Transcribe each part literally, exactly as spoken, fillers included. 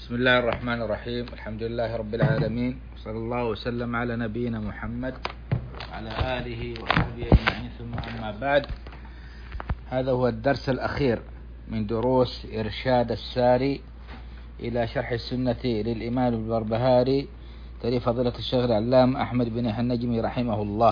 بسم الله الرحمن الرحيم. الحمد لله رب العالمين، وصلى الله وسلم على نبينا محمد وعلى آله وصحبه أجمعين، ثم أما بعد. هذا هو الدرس الأخير من دروس إرشاد الساري إلى شرح السنة للإمام البربهاري تاليف فضيلة الشيخ العلام أحمد بن يحيى النجمي رحمه الله.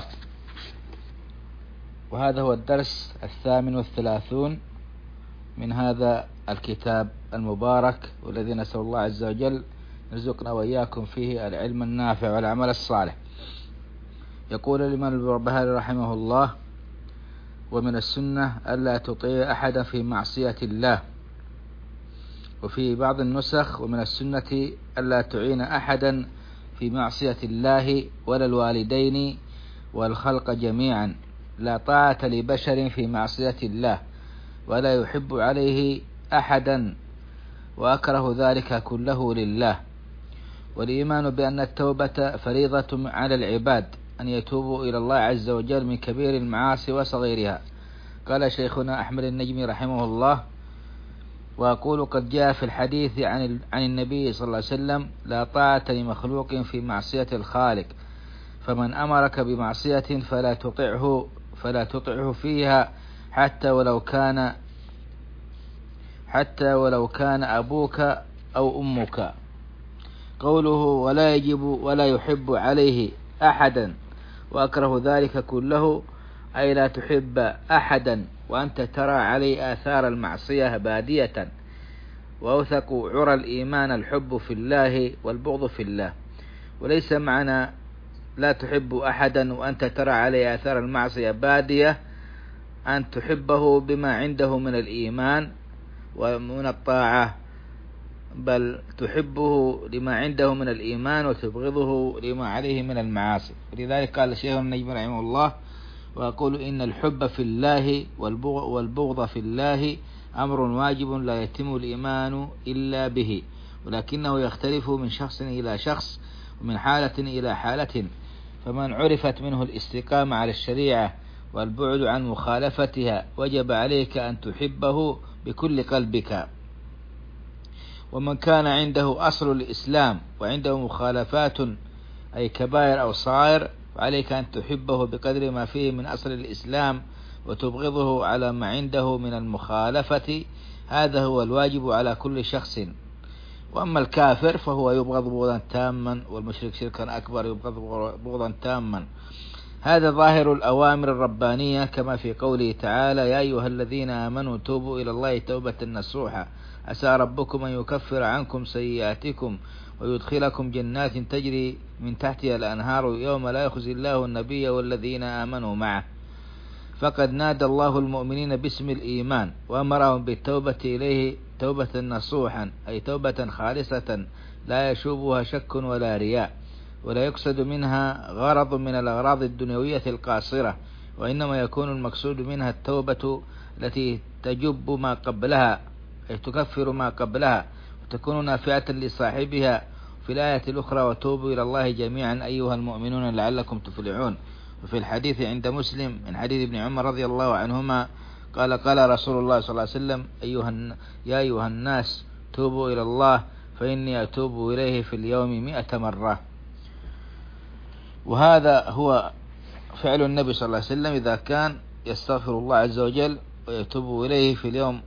وهذا هو الدرس الثامن والثلاثون من هذا الكتاب المبارك، والذي نسأل الله عز وجل يرزقنا وإياكم فيه العلم النافع والعمل الصالح. يقول الإمام البربهاري رحمه الله: ومن السنة ألا تطيع أحدا في معصية الله. وفي بعض النسخ: ومن السنة ألا تعين أحدا في معصية الله ولا الوالدين والخلق جميعا. لا طاعة لبشر في معصية الله ولا يحب عليه أحدا، وأكره ذلك كله لله. والإيمان بأن التوبة فريضة على العباد أن يتوبوا إلى الله عز وجل من كبير المعاصي وصغيرها. قال شيخنا أحمد النجمي رحمه الله: وأقول قد جاء في الحديث عن عن النبي صلى الله عليه وسلم: لا طاعة لمخلوق في معصية الخالق، فمن أمرك بمعصية فلا تطعه فلا تطعه فيها حتى ولو كان حتى ولو كان أبوك أو أمك. قوله ولا يجب ولا يحب عليه أحدا وأكره ذلك كله، أي لا تحب أحدا وأنت ترى عليه آثار المعصية بادية. وأوثق عرى الإيمان الحب في الله والبغض في الله. وليس معنى لا تحب أحدا وأنت ترى عليه آثار المعصية بادية أن تحبه بما عنده من الإيمان ومن الطاعة، بل تحبه لما عنده من الإيمان وتبغضه لما عليه من المعاصي. لذلك قال الشيخ النجمي رحمه الله: وأقول إن الحب في الله والبغض في الله أمر واجب لا يتم الإيمان إلا به، ولكنه يختلف من شخص إلى شخص ومن حالة إلى حالة. فمن عرفت منه الاستقامة على الشريعة والبعد عن مخالفتها وجب عليك أن تحبه بكل قلبك. ومن كان عنده أصل الإسلام وعنده مخالفات أي كبائر أو صغائر فعليك أن تحبه بقدر ما فيه من أصل الإسلام وتبغضه على ما عنده من المخالفة. هذا هو الواجب على كل شخص. وأما الكافر فهو يبغض بغضا تاما، والمشرك شركا أكبر يبغض بغضا تاما. هذا ظاهر الأوامر الربانية، كما في قوله تعالى: يا أيها الذين آمنوا توبوا إلى الله توبة نصوحا عسى ربكم أن يكفر عنكم سيئاتكم ويدخلكم جنات تجري من تحتها الأنهار يوم لا يخزي الله النبي والذين آمنوا معه. فقد نادى الله المؤمنين باسم الإيمان وأمرهم بالتوبة إليه توبة نصوحا، أي توبة خالصة لا يشوبها شك ولا رياء، ولا يقصد منها غرض من الأغراض الدنيوية القاصرة، وإنما يكون المقصود منها التوبة التي تجب ما قبلها، أي تكفر ما قبلها وتكون نافعة لصاحبها. في الآية الأخرى: وتوبوا إلى الله جميعا أيها المؤمنون لعلكم تفلحون. وفي الحديث عند مسلم من حديث ابن عمر رضي الله عنهما قال: قال رسول الله صلى الله عليه وسلم: أيها يا أيها الناس توبوا إلى الله فإني أتوب إليه في اليوم مئة مرة. وهذا هو فعل النبي صلى الله عليه وسلم إذا كان يستغفر الله عز وجل ويتوب إليه في اليوم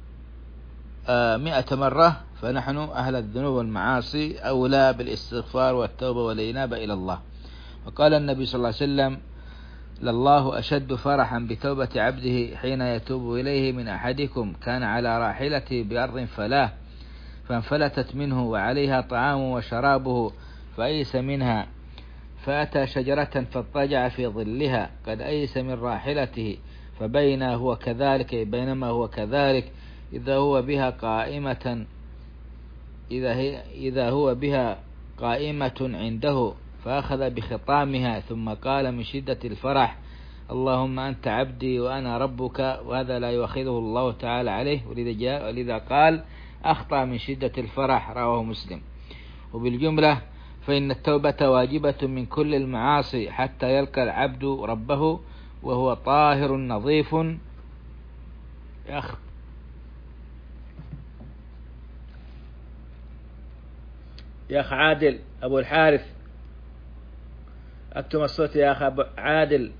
مئة مرة، فنحن أهل الذنوب والمعاصي أولى بالاستغفار والتوبة والإنابة إلى الله. وقال النبي صلى الله عليه وسلم: لله أشد فرحا بتوبة عبده حين يتوب إليه من أحدكم كان على راحلته بأرض فلاة فانفلتت منه وعليها طعامه وشرابه فأيس منها، فأتى شجرة فاضطجع في ظلها قد أيس من راحلته، فبين هو كذلك بينما هو كذلك إذا هو بها قائمة إذا, هي إذا هو بها قائمة عنده، فأخذ بخطامها ثم قال من شدة الفرح: اللهم أنت عبدي وأنا ربك. وهذا لا يؤاخذه الله تعالى عليه، ولذا, ولذا قال أخطأ من شدة الفرح، رواه مسلم. وبالجملة فإن التوبة واجبة من كل المعاصي حتى يلقى العبد ربه وهو طاهر نظيف. يا أخ عادل أبو الحارث، أكتم الصوت يا أخ عادل.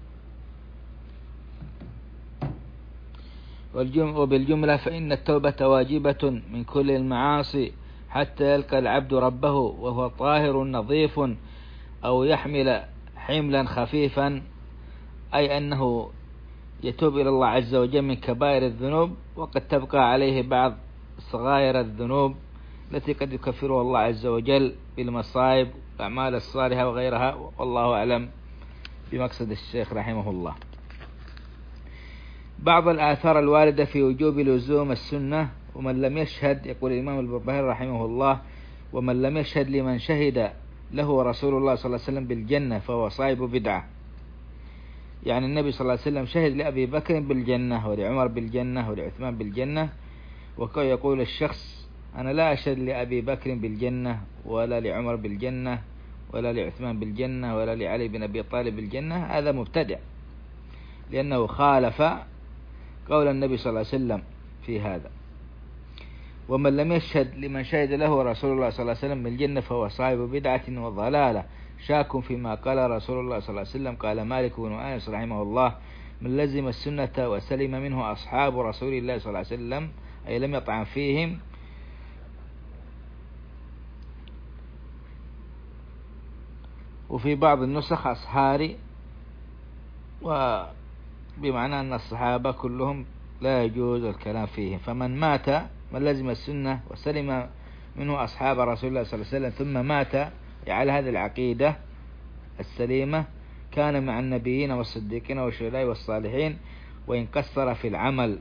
وبالجملة فإن التوبة واجبة من كل المعاصي حتى يلقى العبد ربه وهو طاهر نظيف، أو يحمل حملا خفيفا، أي أنه يتوب إلى الله عز وجل من كبائر الذنوب، وقد تبقى عليه بعض صغائر الذنوب التي قد يكفرها الله عز وجل بالمصائب والأعمال الصالحة وغيرها، والله أعلم بمقصد الشيخ رحمه الله. بعض الآثار الواردة في وجوب لزوم السنة. ومن لم يشهد، يقول الإمام البربهاري رحمه الله، ومن لم يشهد لمن شهد له رسول الله صلى الله عليه وسلم بالجنة فهو صاحب بدعة. يعني النبي صلى الله عليه وسلم شهد لأبي بكر بالجنة ولعمر بالجنة ولعثمان بالجنة، وكي يقول الشخص أنا لا أشهد لأبي بكر بالجنة ولا لعمر بالجنة ولا لعثمان بالجنة ولا لعلي بن أبي طالب بالجنة، هذا مبتدع، لأنه خالف قول النبي صلى الله عليه وسلم في هذا. ومن لم يشهد لمن شهد له رسول الله صلى الله عليه وسلم بالجنة فهو صاحب بدعة وضلالة شاك فيما قال رسول الله صلى الله عليه وسلم. قال مالك بن أنس رحمه الله: من لزم السنة وسلم منه أصحاب رسول الله صلى الله عليه وسلم، أي لم يطعن فيهم. وفي بعض النسخ أصحاري، وبمعنى أن الصحابة كلهم لا يجوز الكلام فيهم. فمن مات، من لزم السنة وسلم منه أصحاب رسول الله صلى الله عليه وسلم ثم مات على هذه العقيدة السليمة، كان مع النبيين والصديقين والشهداء والصالحين، وإن قصر في العمل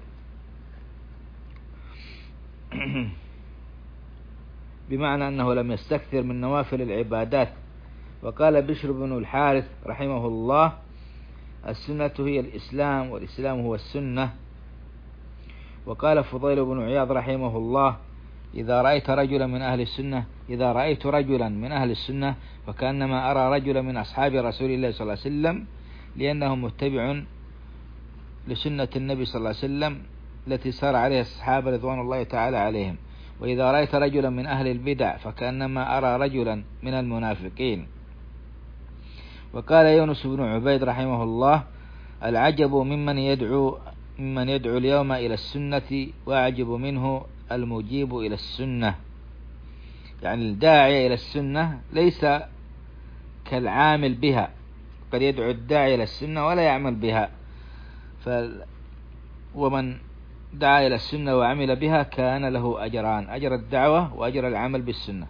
بمعنى أنه لم يستكثر من نوافل العبادات. وقال بشر بن الحارث رحمه الله: السنة هي الإسلام والإسلام هو السنة. وقال فضيل بن عياض رحمه الله: إذا رأيت رجلا من أهل السنة إذا رأيت رجلا من أهل السنة فكأنما أرى رجلا من أصحاب رسول الله صلى الله عليه وسلم، لأنه متبع لسنة النبي صلى الله عليه وسلم التي سار عليها الصحابة رضوان الله تعالى عليهم. وإذا رأيت رجلا من أهل البدع فكأنما أرى رجلا من المنافقين. وقال يونس بن عبيد رحمه الله: العجب ممن يدعو ممن يدعو اليوم إلى السنة، وأعجب منه المجيب إلى السنة. يعني الداعي إلى السنة ليس كالعامل بها، قد يدعو الداعي إلى السنة ولا يعمل بها. ف ومن دعا إلى السنة وعمل بها كان له أجران: أجر الدعوة وأجر العمل بالسنة.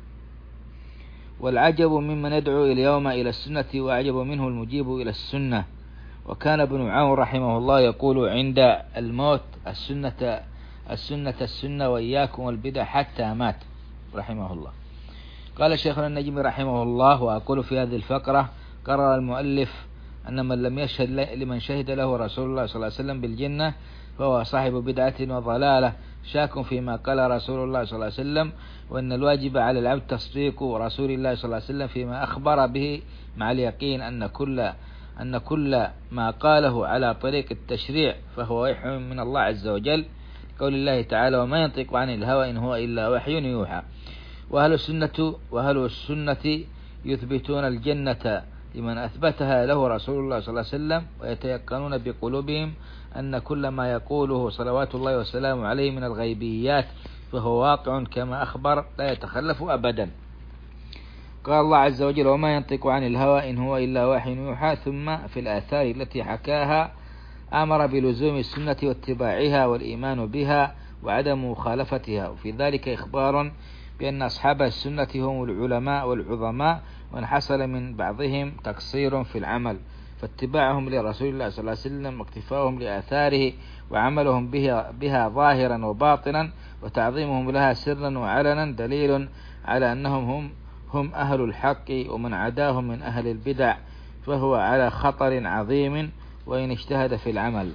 والعجب ممن يدعو اليوم إلى السنة، وأعجب منه المجيب إلى السنة. وكان ابن عون رحمه الله يقول عند الموت: السنة السنة السنة وإياكم والبدع، حتى مات رحمه الله. قال شيخنا النجمي رحمه الله: وأقول في هذه الفقرة: قرر المؤلف أن من لم يشهد لمن شهد له رسول الله صلى الله عليه وسلم بالجنة فهو صاحب بدعة وضلالة شاك فيما قال رسول الله صلى الله عليه وسلم، وأن الواجب على العبد تصديق رسول الله صلى الله عليه وسلم فيما أخبر به، مع اليقين أن كل أن كل ما قاله على طريق التشريع فهو وحي من الله عز وجل، قول الله تعالى: وما ينطق عن الهوى إن هو إلا وحي يوحى. وأهل السنة وأهل السنة يثبتون الجنة لمن أثبتها له رسول الله صلى الله عليه وسلم، ويتيقنون بقلوبهم أن كل ما يقوله صلوات الله وسلامه عليه من الغيبيات فهو واقع كما أخبر لا يتخلف أبدا. قال الله عز وجل: وما ينطق عن الهوى إن هو إلا وحي يوحى. ثم في الآثار التي حكاها أمر بلزوم السنة واتباعها والإيمان بها وعدم مخالفتها، وفي ذلك إخبار بأن أصحاب السنة هم العلماء والعظماء، وأن حصل من بعضهم تقصير في العمل، فاتباعهم لرسول الله صلى الله عليه وسلم واقتفاؤهم لآثاره وعملهم بها, بها ظاهرا وباطنا وتعظيمهم لها سرا وعلنا دليل على أنهم هم, هم أهل الحق، ومن عداهم من أهل البدع فهو على خطر عظيم وإن اجتهد في العمل.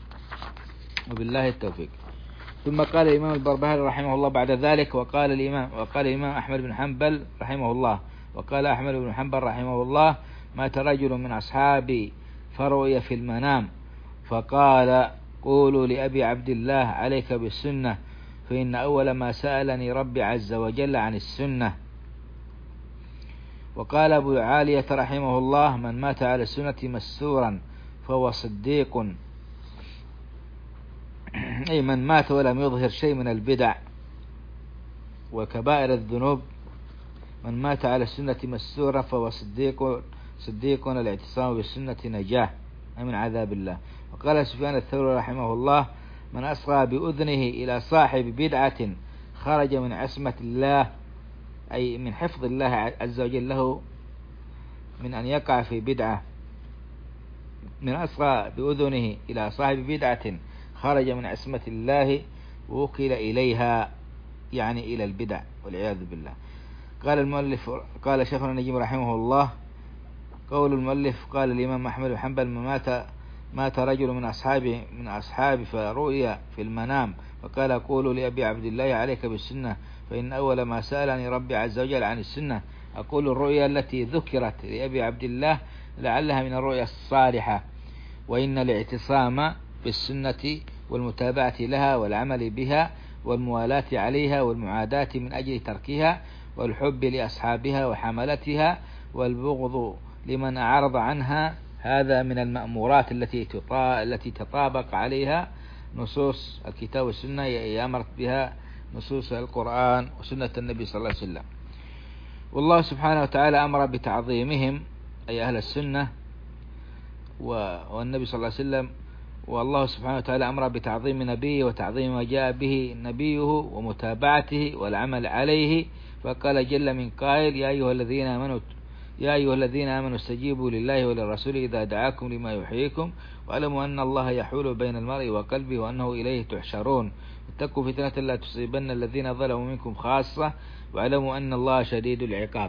وبالله التوفيق. ثم قال الإمام البربهاري رحمه الله بعد ذلك: وقال الإمام وقال الإمام أحمد بن حنبل رحمه الله وقال أحمد بن حنبل رحمه الله: مات رجل من أصحابي فرؤي في المنام فقال: قولوا لأبي عبد الله عليك بالسنة، فإن أول ما سألني ربي عز وجل عن السنة. وقال أبو العالية رحمه الله: من مات على السنة مستورا فهو صديق، أي من مات ولم يظهر شيء من البدع وكبائر الذنوب. من مات على السنة مستورا فهو صديق صديق الاعتصام بالسنة نجاه من عذاب الله. وقال سفيان الثوري رحمه الله: من أصغى بأذنه إلى صاحب بدعة خرج من عصمة الله، أي من حفظ الله عز وجل له من أن يقع في بدعة. من أصغى بأذنه إلى صاحب بدعة خرج من عصمة الله ووكل إليها، يعني إلى البدع والعياذ بالله. قال المؤلف قال شيخنا النجيم رحمه الله: قول المؤلف: قال الإمام أحمد بن حنبل: مات مات رجل من أصحابه من أصحابه فرؤيا في المنام فقال: قولوا لأبي عبد الله عليك بالسنة، فإن أول ما سألني ربي عز وجل عن السنة. أقول الرؤيا التي ذكرت لأبي عبد الله لعلها من الرؤيا الصالحة، وإن الاعتصام بالسنة والمتابعة لها والعمل بها والموالاة عليها والمعاداة من أجل تركها والحب لأصحابها وحملتها والبغض لمن أعرض عنها، هذا من المأمورات التي التي تطابق عليها نصوص الكتاب والسنة، أمرت بها نصوص القرآن وسنة النبي صلى الله عليه وسلم. والله سبحانه وتعالى أمر بتعظيمهم، أي أهل السنة، والنبي صلى الله عليه وسلم. والله سبحانه وتعالى أمر بتعظيم نبيه وتعظيم ما جاء به نبيه ومتابعته والعمل عليه، فقال جل من قائل: يا أيها الذين آمنوا يا أيها الذين آمنوا استجيبوا لله وللرسول إذا دعاكم لما يحييكم واعلموا أن الله يحول بين المرء وقلبه وأنه إليه تحشرون اتقوا فتنة لا تصيبن الذين ظلموا منكم خاصة واعلموا أن الله شديد العقاب.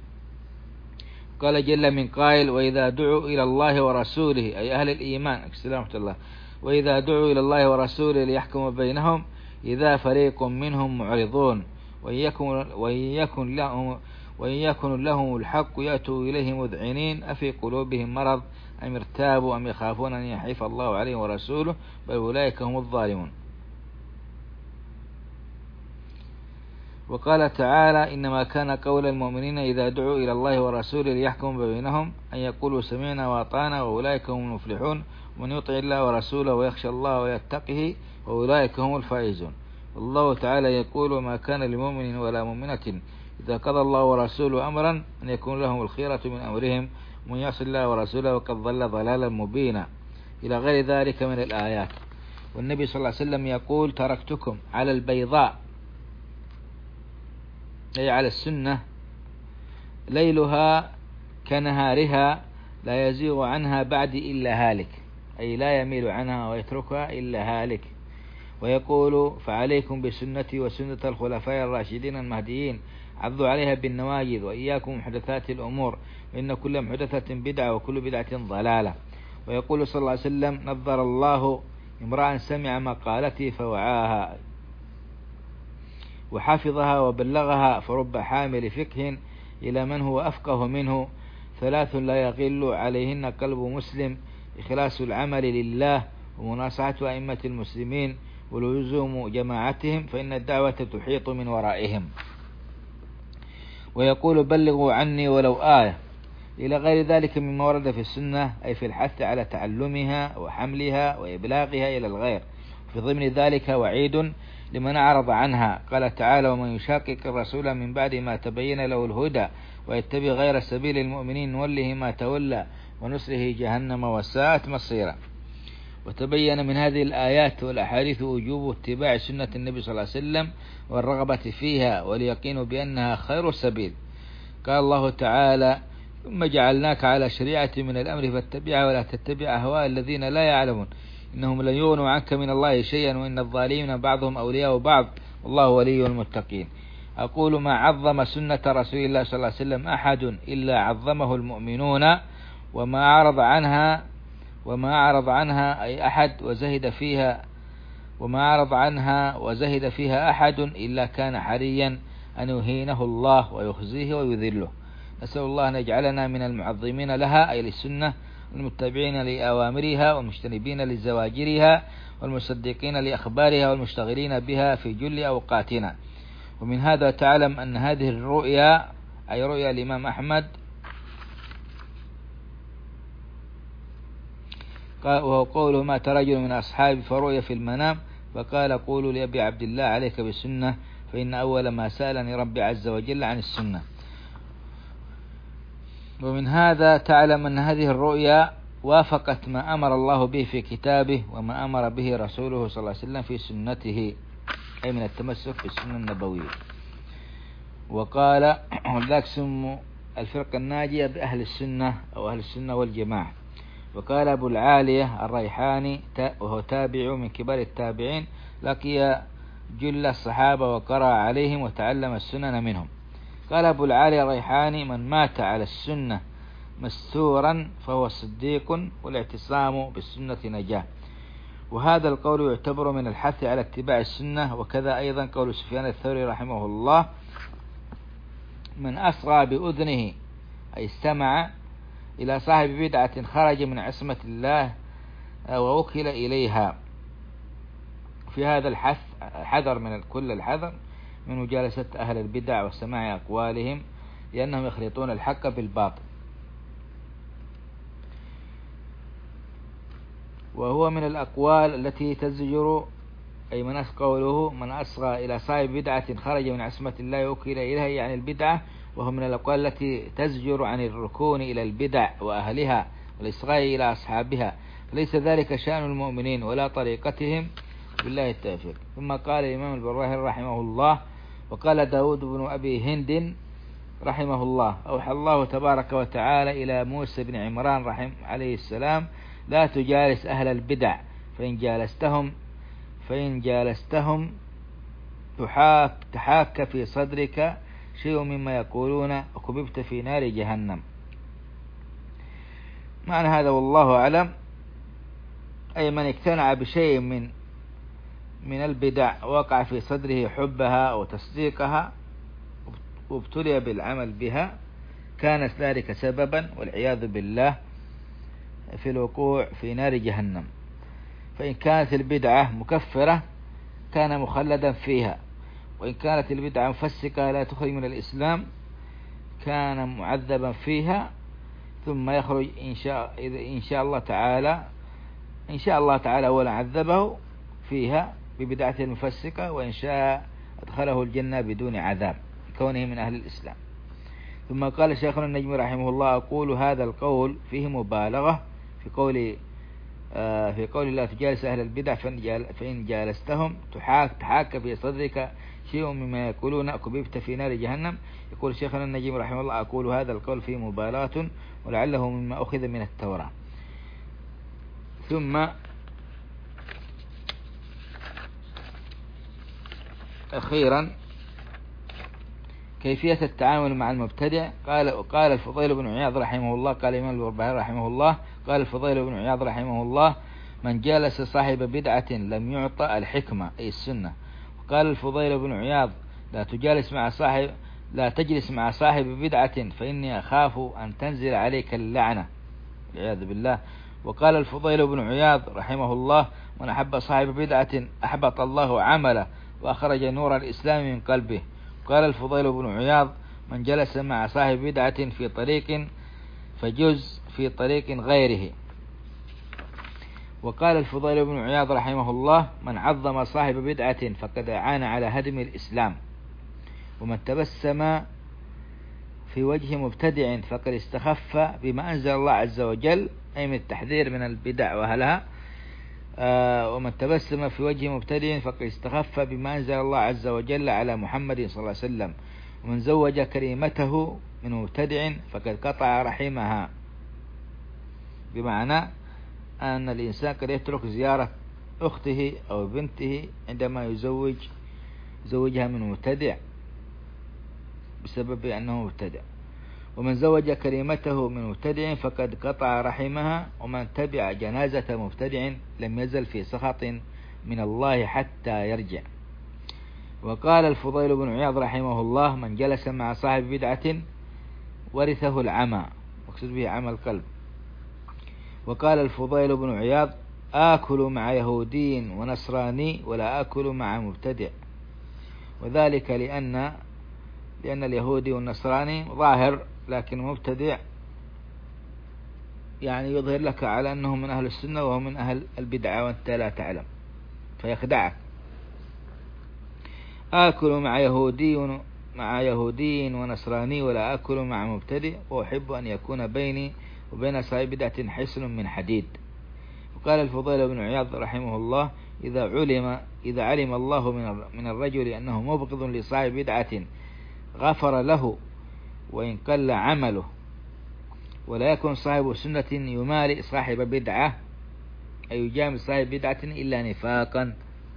قال جل من قائل: وإذا دعوا إلى الله ورسوله، أي أهل الإيمان، السلام عليكم الله، وإذا دعوا إلى الله ورسوله ليحكم بينهم إذا فريق منهم معرضون وإن يكن, وإن يكن لهم وإن يكن لهم الحق يأتوا إليه مذعنين أفي قلوبهم مرض أم ارتابوا أم يخافون أن يحيف الله عليهم ورسوله بل أولئك هم الظالمون. وقال تعالى: إنما كان قول المؤمنين إذا دعوا إلى الله ورسوله ليحكم بينهم أن يقولوا سمعنا وأطعنا وأولئك هم المفلحون ومن يطع الله ورسوله ويخشى الله ويتقه وأولئك هم الفائزون. الله تعالى يقول: وما كان لمؤمن ولا مؤمنة إذا قضى الله ورسوله أمرا أن يكون لهم الخيرة من أمرهم ومن يعص الله ورسوله وقد ضل ضلالا مبينا، إلى غير ذلك من الآيات. والنبي صلى الله عليه وسلم يقول: تركتكم على البيضاء، أي على السنة، ليلها كنهارها لا يزيغ عنها بعد إلا هالك، أي لا يميل عنها ويتركها إلا هالك. ويقول: فعليكم بسنتي وسنة الخلفاء الراشدين المهديين عضوا عليها بالنواجذ وإياكم محدثات الأمور وإن كل محدثة بدعة وكل بدعة ضلالة. ويقول صلى الله عليه وسلم: نظر الله امرأ سمع مقالتي فوعاها وحفظها وبلغها، فرب حامل فقه إلى من هو أفقه منه، ثلاث لا يغل عليهن قلب مسلم: إخلاص العمل لله ومناصحة أئمة المسلمين ولزوم جماعتهم فإن الدعوة تحيط من ورائهم. ويقول: بلغوا عني ولو آية، إلى غير ذلك مما ورد في السنة، أي في الحث على تعلمها وحملها وإبلاغها إلى الغير. في ضمن ذلك وعيد لمن أعرض عنها، قال تعالى: ومن يشاقق الرسول من بعد ما تبين له الهدى ويتبع غير سبيل المؤمنين نوله ما تولى ونصره جهنم وساءت مصيرا. وتبين من هذه الآيات والأحاديث وجوب اتباع سنة النبي صلى الله عليه وسلم والرغبة فيها واليقين بأنها خير السبيل. قال الله تعالى: ثم جعلناك على شريعة من الأمر فاتبعها ولا تتبع أهواء الذين لا يعلمون إنهم لن يغنوا عنك من الله شيئا وإن الظالمين بعضهم أولياء بعض والله ولي المتقين. أقول: ما عظم سنة رسول الله صلى الله عليه وسلم أحد إلا عظمه المؤمنون، وما أعرض عنها وما أعرض عنها أي أحد وزهد فيها وما أعرض عنها وزهد فيها أحد إلا كان حريا أن يهينه الله ويخزيه ويذله. نسأل الله أن يجعلنا من المعظمين لها، أي للسنة، المتبعين لأوامرها والمجتنبين لزواجرها والمصدقين لأخبارها والمشتغلين بها في جل أوقاتنا. ومن هذا تعلم أن هذه الرؤيا أي رؤيا الإمام أحمد، وهو قوله ما ترجل من أصحابي فرؤيا في المنام فقال قولوا لأبي عبد الله عليك بالسنة فإن أول ما سألني ربي عز وجل عن السنة. ومن هذا تعلم أن هذه الرؤيا وافقت ما أمر الله به في كتابه وما أمر به رسوله صلى الله عليه وسلم في سنته، أي من التمسك بالسنة النبوية. وقال ذاك سموا الفرقة الناجية بأهل السنة أو أهل السنة والجماعة. وقال أبو العالية الريحاني وهو تابع من كبار التابعين لقي جل الصحابة وقرأ عليهم وتعلم السنن منهم. قال أبو العالية الريحاني من مات على السنة مستورا فهو صديق والاعتصام بالسنة نجاة. وهذا القول يعتبر من الحث على اتباع السنة. وكذا أيضا قول سفيان الثوري رحمه الله من أصغى بأذنه أي استمع إلى صاحب بدعة خرج من عصمة الله ووكل إليها. في هذا الحث حذر من كل الحذر من مجالسة أهل البدع وسماع أقوالهم لأنهم يخلطون الحق بالباطل. وهو من الأقوال التي تزجر، أي من قوله من أصغى إلى صاحب بدعة خرج من عصمة الله ووكل إليها يعني البدعة، وهو من الأقوال التي تزجر عن الركون إلى البدع وأهلها والإصغاء إلى أصحابها، فليس ذلك شأن المؤمنين ولا طريقتهم بالله التوفيق. ثم قال الإمام البراهي رحمه الله وقال داود بن أبي هند رحمه الله أوحى الله تبارك وتعالى إلى موسى بن عمران رحمه عليه السلام لا تجالس أهل البدع فإن جالستهم فإن جالستهم تحاك, تحاك في صدرك شيء مما يقولون وكببت في نار جهنم. معنى هذا والله أعلم أي من اقتنع بشيء من من البدع وقع في صدره حبها وتصديقها وابتلي بالعمل بها كانت ذلك سببا والعياذ بالله في الوقوع في نار جهنم. فإن كانت البدعة مكفرة كان مخلدا فيها، وإن كانت البدعة مفسقة لا تخرج من الإسلام كان معذبا فيها ثم يخرج إن شاء, إن شاء الله تعالى إن شاء الله تعالى أولا عذبه فيها ببدعة المفسقة وإن شاء أدخله الجنة بدون عذاب كونه من أهل الإسلام. ثم قال شيخنا النجمي رحمه الله أقول هذا القول فيه مبالغة في قول آه في قول لا تجالس أهل البدع فإن جالستهم تحاك, تحاك في صدرك شيء مما يقولون كببت في نار جهنم. يقول شيخنا النجمي رحمه الله أقول هذا القول فيه مبالغة ولعله مما أخذ من التوراة. ثم أخيرا كيفية التعامل مع المبتدع. قال قال الفضيل بن عياض رحمه الله قال الإمام البربهاري رحمه الله قال الفضيل بن عياض رحمه الله من جالس صاحب بدعة لم يعطى الحكمة أي السنة. وقال الفضيل بن عياض لا تجالس مع صاحب لا تجلس مع صاحب بدعة فإني أخاف أن تنزل عليك اللعنة والعياذ بالله. وقال الفضيل بن عياض رحمه الله من أحب صاحب بدعة أحبط الله عمله وأخرج نور الإسلام من قلبه. قال الفضيل بن عياض من جلس مع صاحب بدعة في طريق فجز في طريق غيره. وقال الفضيل بن عياض رحمه الله من عظم صاحب بدعة فقد أعان على هدم الإسلام. ومن تبسم في وجه مبتدع فقد استخف بما أنزل الله عز وجل أي من التحذير من البدع وأهلها. آه ومن تبسم في وجه مبتدع فقد استخف بما أنزل الله عز وجل على محمد صلى الله عليه وسلم. ومن زوج كريمته من مبتدع فقد قطع رحمها، بمعنى أن الإنسان قد يترك زيارة أخته أو بنته عندما يزوج زوجها من مبتدع بسبب أنه مبتدع. ومن زوج كريمته من مبتدع فقد قطع رحمها. ومن تبع جنازة مبتدع لم يزل في سخط من الله حتى يرجع. وقال الفضيل بن عياض رحمه الله من جلس مع صاحب بدعة ورثه العمى، مقصود به عمى القلب. وقال الفضيل بن عياض آكل مع يهودي ونصراني ولا آكل مع مبتدع، وذلك لأن لأن اليهودي والنصراني ظاهر لكن مبتدع، يعني يظهر لك على أنه من أهل السنة وهو من أهل البدعة وأنت لا تعلم فيخدعك. آكل مع يهودي مع يهودي ونصراني ولا آكل مع مبتدئ، وأحب أن يكون بيني وبين صاحب بدعة حصن من حديد. وقال الفضيل بن عياض رحمه الله: إذا علم إذا علم الله من الرجل أنه مبغض لصاحب بدعة غفر له وإن قل عمله، ولا يكون صاحب سنة يمالئ صاحب بدعة أي يجامل صاحب بدعة إلا نفاقا.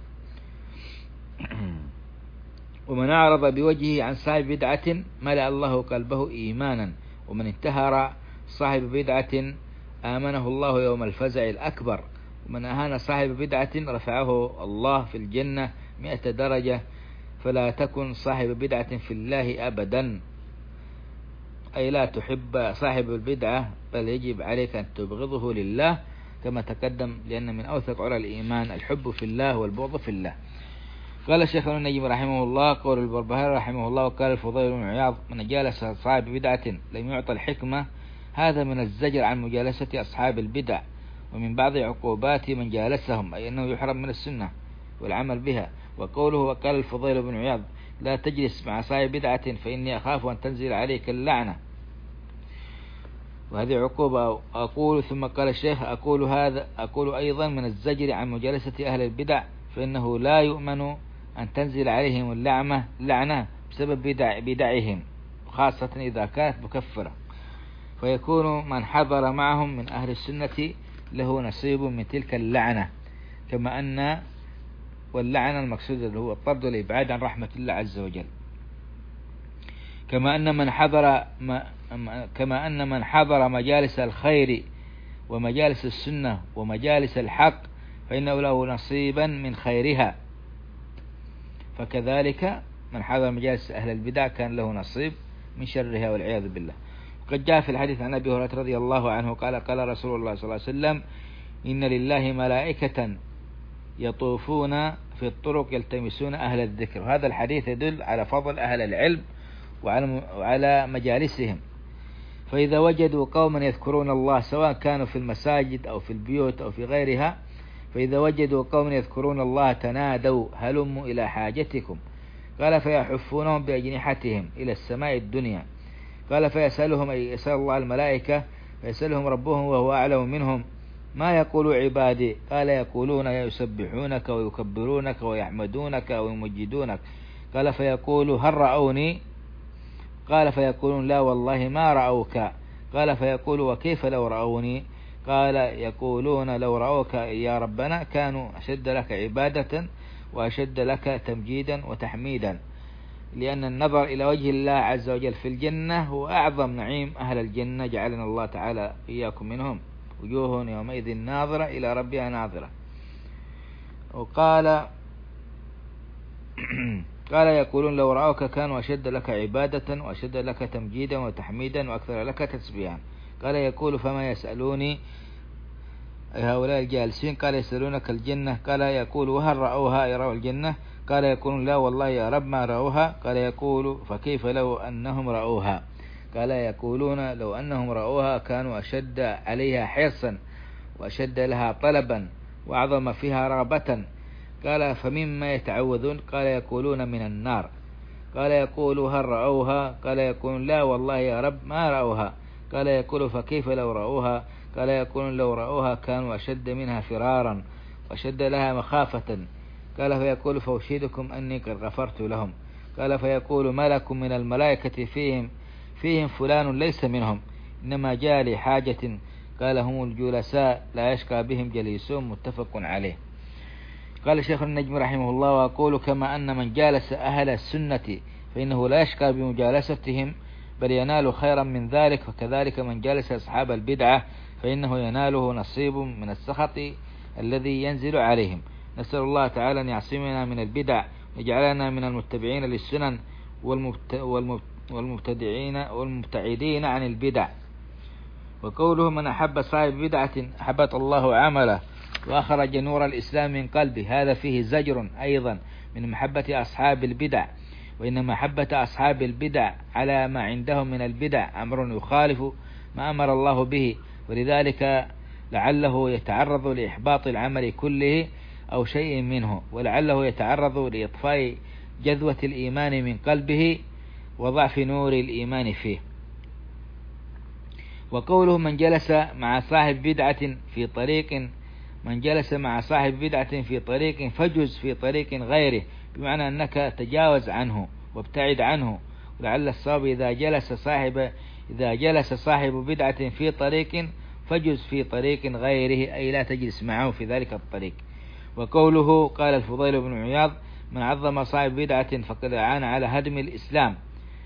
ومن أعرض بوجهه عن صاحب بدعة ملأ الله قلبه إيمانا، ومن انتهر صاحب بدعة آمنه الله يوم الفزع الأكبر، ومن أهان صاحب بدعة رفعه الله في الجنة مئة درجة. فلا تكن صاحب بدعة في الله أبدا، أي لا تحب صاحب البدعة، بل يجب عليك أن تبغضه لله كما تقدم، لأن من أوثق عرى الإيمان الحب في الله والبغض في الله. قال الشيخ ابن النجم رحمه الله: قول البربهاري رحمه الله: وقال الفضيل بن عياض: من جالس صاحب بدعة لم يعطى الحكمة، هذا من الزجر عن مجالسة أصحاب البدع، ومن بعض عقوبات من جالسهم، أي أنه يحرم من السنة والعمل بها. وقوله وقال الفضيل بن عياض: لا تجلس مع صاحب بدعة فإني أخاف أن تنزل عليك اللعنة، وهذه عقوبة. أقول ثم قال الشيخ: أقول هذا أقول أيضا من الزجر عن مجالسة أهل البدع، فإنه لا يؤمن أن تنزل عليهم اللعنة لعنة بسبب بدع بدعهم، خاصة إذا كانت مكفرة، فيكون من حضر معهم من أهل السنة له نصيب من تلك اللعنة، كما أن واللعنة المقصود اللي هو الطرد والإبعاد عن رحمة الله عز وجل. كما أن من حضر ما كما أن من حضر مجالس الخير ومجالس السنة ومجالس الحق فإنه له نصيبا من خيرها، فكذلك من حضر مجالس أهل البدع كان له نصيب من شرها والعياذ بالله. وقد جاء في الحديث عن أبي هريرة رضي الله عنه قال: قال رسول الله صلى الله عليه وسلم: إن لله ملائكة يطوفون في الطرق يلتمسون أهل الذكر. وهذا الحديث يدل على فضل أهل العلم وعلى مجالسهم، فإذا وجدوا قوما يذكرون الله سواء كانوا في المساجد أو في البيوت أو في غيرها، فإذا وجدوا قوما يذكرون الله تنادوا هلموا إلى حاجتكم، قال فيحفونهم بأجنحتهم إلى السماء الدنيا، قال فيسألهم أي يسأل الله الملائكة فيسألهم ربهم وهو أعلم منهم: ما يقول عبادي؟ قال يقولون يسبحونك ويكبرونك ويحمدونك ويمجدونك، قال فيقول هل رأوني؟ قال فيقولون لا والله ما رأوك، قال فيقول وكيف لو رأوني؟ قال يقولون لو رأوك يا ربنا كانوا أشد لك عبادة وأشد لك تمجيدا وتحميدا، لأن النظر إلى وجه الله عز وجل في الجنة هو أعظم نعيم أهل الجنة، جعلنا الله تعالى إياكم منهم، وجوه يومئذ ناظرة إلى ربها ناظرة. وقال قال يقولون لو رأوك كانوا أشد لك عبادة وأشد لك تمجيدا وتحميدا وأكثر لك تسبيحا، قال يقول فما يسألوني أي هؤلاء الجالسين؟ قال يسألونك الجنة، قال يقول وهل رأوها أي رأوا الجنة؟ قال يقولون لا والله يا رب ما رأوها، قال يقول فكيف لو أنهم رأوها؟ قال يقولون لو أنهم رأوها كانوا أشد عليها حرصا وأشد لها طلبا وأعظم فيها رغبة، قال فمما يتعوذون؟ قال يقولون من النار، قال يقول هل رأوها؟ قال يقولون لا والله يا رب ما رأوها، قال يقول فكيف لو رأوها؟ قال يقولون لو رأوها كانوا أشد منها فرارا وأشد لها مخافة، قال فيقول فأشهدكم أني قد غفرت لهم، قال فيقول ملك من الملائكة فيهم فيهم فلان ليس منهم إنما جاء لحاجة، قال هم الجلساء لا يشقى بهم جليسون، متفق عليه. قال الشيخ النجم رحمه الله: وأقول كما أن من جالس أهل السنة فإنه لا يشقى بمجالستهم بل ينال خيرا من ذلك، فكذلك من جالس أصحاب البدعة فإنه يناله نصيب من السخط الذي ينزل عليهم. نسأل الله تعالى أن يعصمنا من البدع ويجعلنا من المتبعين للسنن والمبتدعين والمبتعدين عن البدع. وقوله من أحب صاحب بدعة أحبط الله عمله وأخرج نور الإسلام من قلبه، هذا فيه زجر أيضا من محبة أصحاب البدع، وإن محبة أصحاب البدع على ما عندهم من البدع أمر يخالف ما أمر الله به، ولذلك لعله يتعرض لإحباط العمل كله أو شيء منه، ولعله يتعرض لإطفاء جذوة الإيمان من قلبه وضعف نور الإيمان فيه. وقوله من جلس مع صاحب بدعة في طريق من جلس مع صاحب بدعة في طريق فجز في طريق غيره، بمعنى أنك تجاوز عنه وابتعد عنه. ولعل الصواب إذا جلس صاحب إذا جلس صاحب بدعة في طريق فجز في طريق غيره، أي لا تجلس معه في ذلك الطريق. وقوله قال الفضيل بن عياض من عظم صاحب بدعة فقد أعان على هدم الإسلام،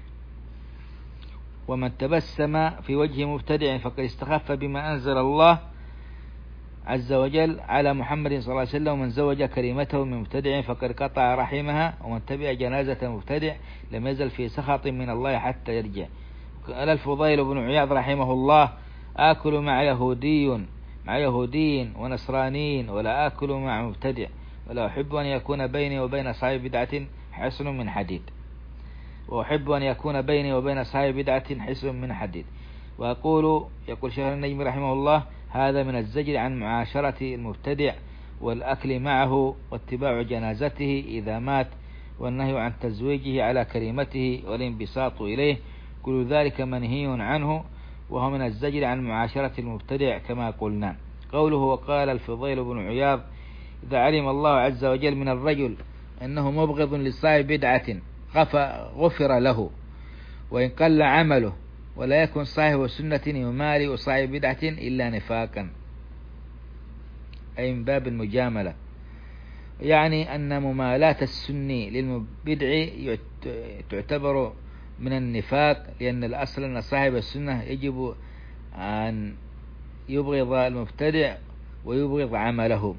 ومن تبسم في وجه مبتدع فقد استخف بما أنزل الله عز وجل على محمد صلى الله عليه وسلم، ومن زوج كريمته من مبتدع فقد قطع رحمها، ومن تبع جنازة مبتدع لم يزل في سخط من الله حتى يرجع. قال الفضيل بن عياض رحمه الله آكل مع يهودي مع يهودي ونصراني ولا آكل مع مبتدع، ولا أحب أن يكون بيني وبين صاحب بدعة حصن من حديد وأحب أن يكون بيني وبين صاحب بدعة حصن من حديد. وأقول يقول شيخ النجم رحمه الله هذا من الزجر عن معاشرة المبتدع والأكل معه واتباع جنازته إذا مات، والنهي عن تزويجه على كريمته والانبساط إليه، كل ذلك منهي عنه، وهو من الزجر عن معاشرة المبتدع كما قلنا. قوله وقال الفضيل بن عياض إذا علم الله عز وجل من الرجل أنه مبغض لصاحب بدعة غفر له وإن قل عمله، ولا يكن صاحب سنة يمالي صاحب بدعة إلا نفاقا، أي من باب المجاملة، يعني أن ممالاة السني للمبدع تعتبر من النفاق، لأن الأصل أن صاحب السنة يجب أن يبغض المبتدع ويبغض عمله،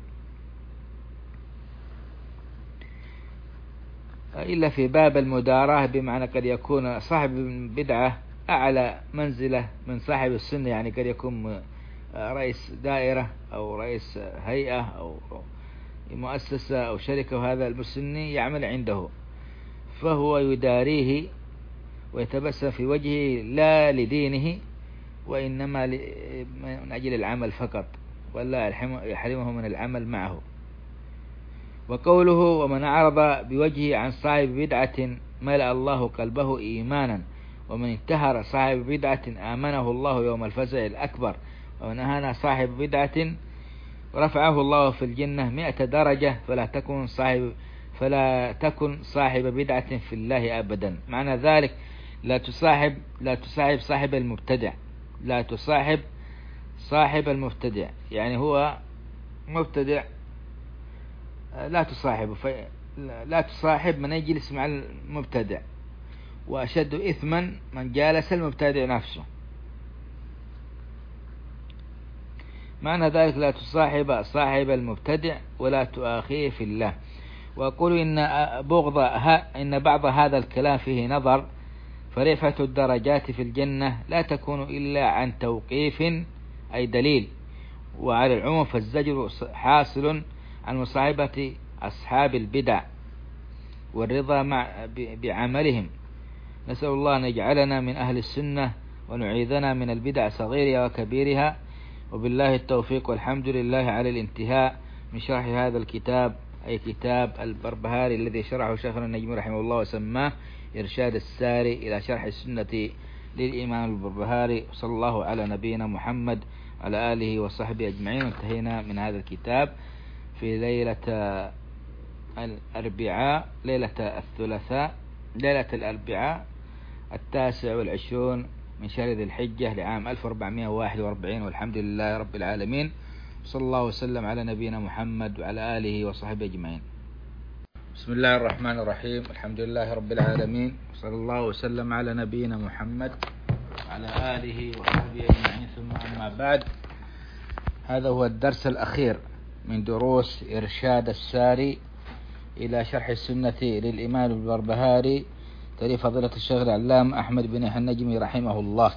إلا في باب المداراة، بمعنى قد يكون صاحب بدعة أعلى منزلة من صاحب السنة، يعني قد يكون رئيس دائرة أو رئيس هيئة أو مؤسسة أو شركة، وهذا المسني يعمل عنده فهو يداريه ويتبسم في وجهه لا لدينه وإنما من أجل العمل فقط، ولا يحرمه من العمل معه. وقوله ومن أعرض بوجهه عن صاحب بدعة ملأ الله قلبه إيمانا، ومن انتهر صاحب بدعة آمنه الله يوم الفزع الأكبر، ومن أهان صاحب بدعة رفعه الله في الجنة مئة درجة، فلا تكن صاحب فلا تكن صاحب بدعة في الله أبدا. معنى ذلك لا تصاحب لا تصاحب صاحب المبتدع لا تصاحب صاحب المبتدع يعني هو مبتدع لا تصاحب لا تصاحب من يجلس مع المبتدع، وأشد إثما من جالس المبتدع نفسه. معنى ذلك لا تصاحب صاحب المبتدع ولا تؤاخيه في الله. وأقول إن بغض إن بعض هذا الكلام فيه نظر، فرفعة الدرجات في الجنة لا تكون إلا عن توقيف أي دليل، وعلى العموم فالزجر حاصل عن مصاحبة أصحاب البدع والرضا مع بعملهم. نسأل الله أن يجعلنا من أهل السنة ونعيذنا من البدع صغيرها وكبيرها، وبالله التوفيق، والحمد لله على الانتهاء من شرح هذا الكتاب، أي كتاب البربهاري الذي شرحه شيخنا النجم رحمه الله وسماه إرشاد الساري إلى شرح السنة للإمام البربهاري. صلى الله على نبينا محمد على آله وصحبه أجمعين. انتهينا من هذا الكتاب في ليلة الأربعاء ليلة الثلاثاء ليلة الأربعاء التاسع والعشرون من شهر ذي الحجة لعام ألف وأربعمائة وواحد وأربعين، والحمد لله رب العالمين. صلى الله وسلم على نبينا محمد وعلى آله وصحبه أجمعين. بسم الله الرحمن الرحيم، الحمد لله رب العالمين، صلى الله وسلم على نبينا محمد وعلى آله وصحبه أجمعين، ثم أما بعد. هذا هو الدرس الأخير من دروس إرشاد الساري إلى شرح السنة للإمام البربهاري تاريخ فضيلة الشيخ العلام أحمد بن يحيى النجمي رحمه الله.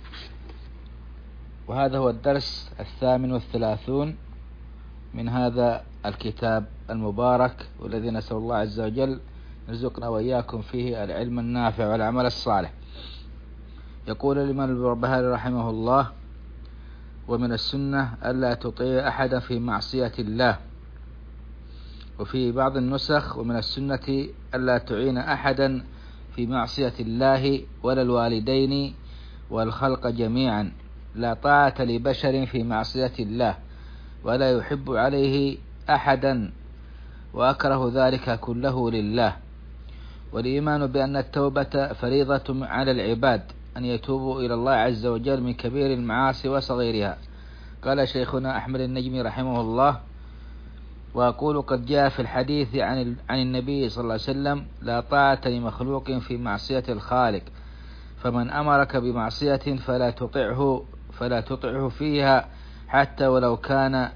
وهذا هو الدرس الثامن والثلاثون من هذا الكتاب المبارك، والذي نسأل الله عز وجل رزقنا وإياكم فيه العلم النافع والعمل الصالح. يقول الإمام البربهاري رحمه الله: ومن السنة ألا تطيع أحدا في معصية الله. وفي بعض النسخ: ومن السنة ألا تعين أحدا في معصية الله ولا الوالدين والخلق جميعا. لا طاعة لبشر في معصية الله ولا يحب عليه أحدا وأكره ذلك كله لله. والإيمان بأن التوبة فريضة على العباد أن يتوبوا إلى الله عز وجل من كبير المعاصي وصغيرها. قال شيخنا أحمد النجمي رحمه الله: وأقول قد جاء في الحديث عن عن النبي صلى الله عليه وسلم: لا طاعة لمخلوق في معصية الخالق، فمن أمرك بمعصية فلا تطعه فلا تطعه فيها حتى ولو كان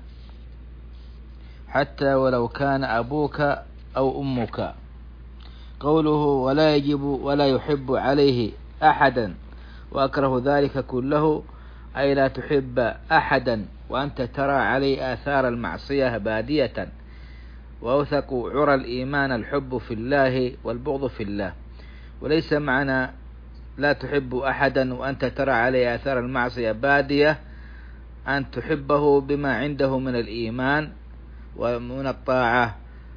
حتى ولو كان أبوك أو أمك. قوله ولا يجب ولا يحب عليه أحدا وأكره ذلك كله، أي لا تحب أحدا وأنت ترى عليه آثار المعصية بادية. وأوثق عرى الإيمان الحب في الله والبغض في الله. وليس معنى لا تحب أحدا وأنت ترى عليه آثار المعصية بادية أن تحبه بما عنده من الإيمان ومن الطاعة،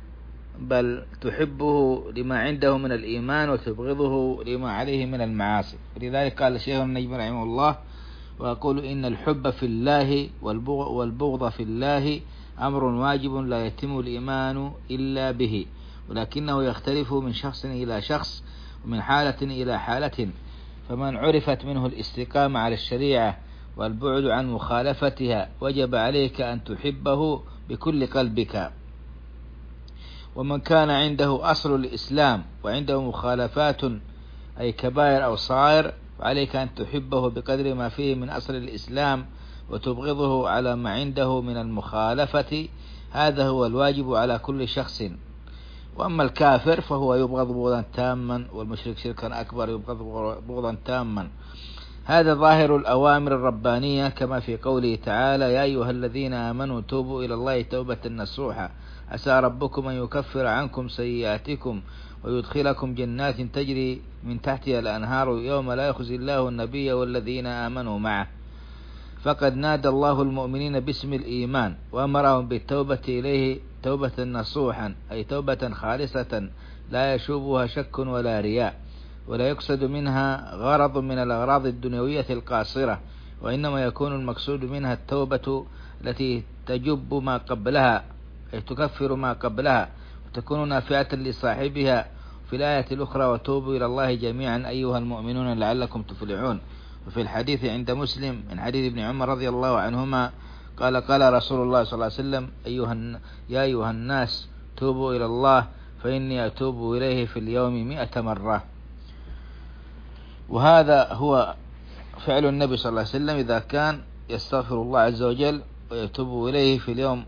بل تحبه لما عنده من الإيمان وتبغضه لما عليه من المعاصي. ولذلك قال الشيخ النجمي رحمه الله: وأقول إن الحب في الله والبغض في الله أمر واجب لا يتم الإيمان إلا به، ولكنه يختلف من شخص إلى شخص ومن حالة إلى حالة. فمن عرفت منه الاستقامة على الشريعة والبعد عن مخالفتها وجب عليك أن تحبه بكل قلبك. ومن كان عنده أصل الإسلام وعنده مخالفات أي كبائر أو صغائر فعليك أن تحبه بقدر ما فيه من أصل الإسلام وتبغضه على ما عنده من المخالفة. هذا هو الواجب على كل شخص. وأما الكافر فهو يبغض بغضا تاما، والمشرك شركا أكبر يبغض بغضا تاما. هذا ظاهر الأوامر الربانية كما في قوله تعالى: يا أيها الذين آمنوا توبوا إلى الله توبة نصوحا عسى ربكم أن يكفر عنكم سيئاتكم ويدخلكم جنات تجري من تحتها الأنهار يوم لا يخزي الله النبي والذين آمنوا معه. فقد نادى الله المؤمنين باسم الإيمان وأمرهم بالتوبة إليه توبة نصوحا، أي توبة خالصة لا يشوبها شك ولا رياء، ولا يقصد منها غرض من الأغراض الدنيوية القاصرة، وإنما يكون المقصود منها التوبة التي تجب ما قبلها، أي تكفر ما قبلها وتكون نافعة لصاحبها. في الآية الأخرى: وتوبوا إلى الله جميعا أيها المؤمنون لعلكم تفلحون. وفي الحديث عند مسلم من حديث ابن عمر رضي الله عنهما قال: قال رسول الله صلى الله عليه وسلم: أيها يا أيها الناس توبوا إلى الله فإني أتوب إليه في اليوم مئة مرة. وهذا هو فعل النبي صلى الله عليه وسلم إذا كان يستغفر الله عز وجل ويتوب إليه في اليوم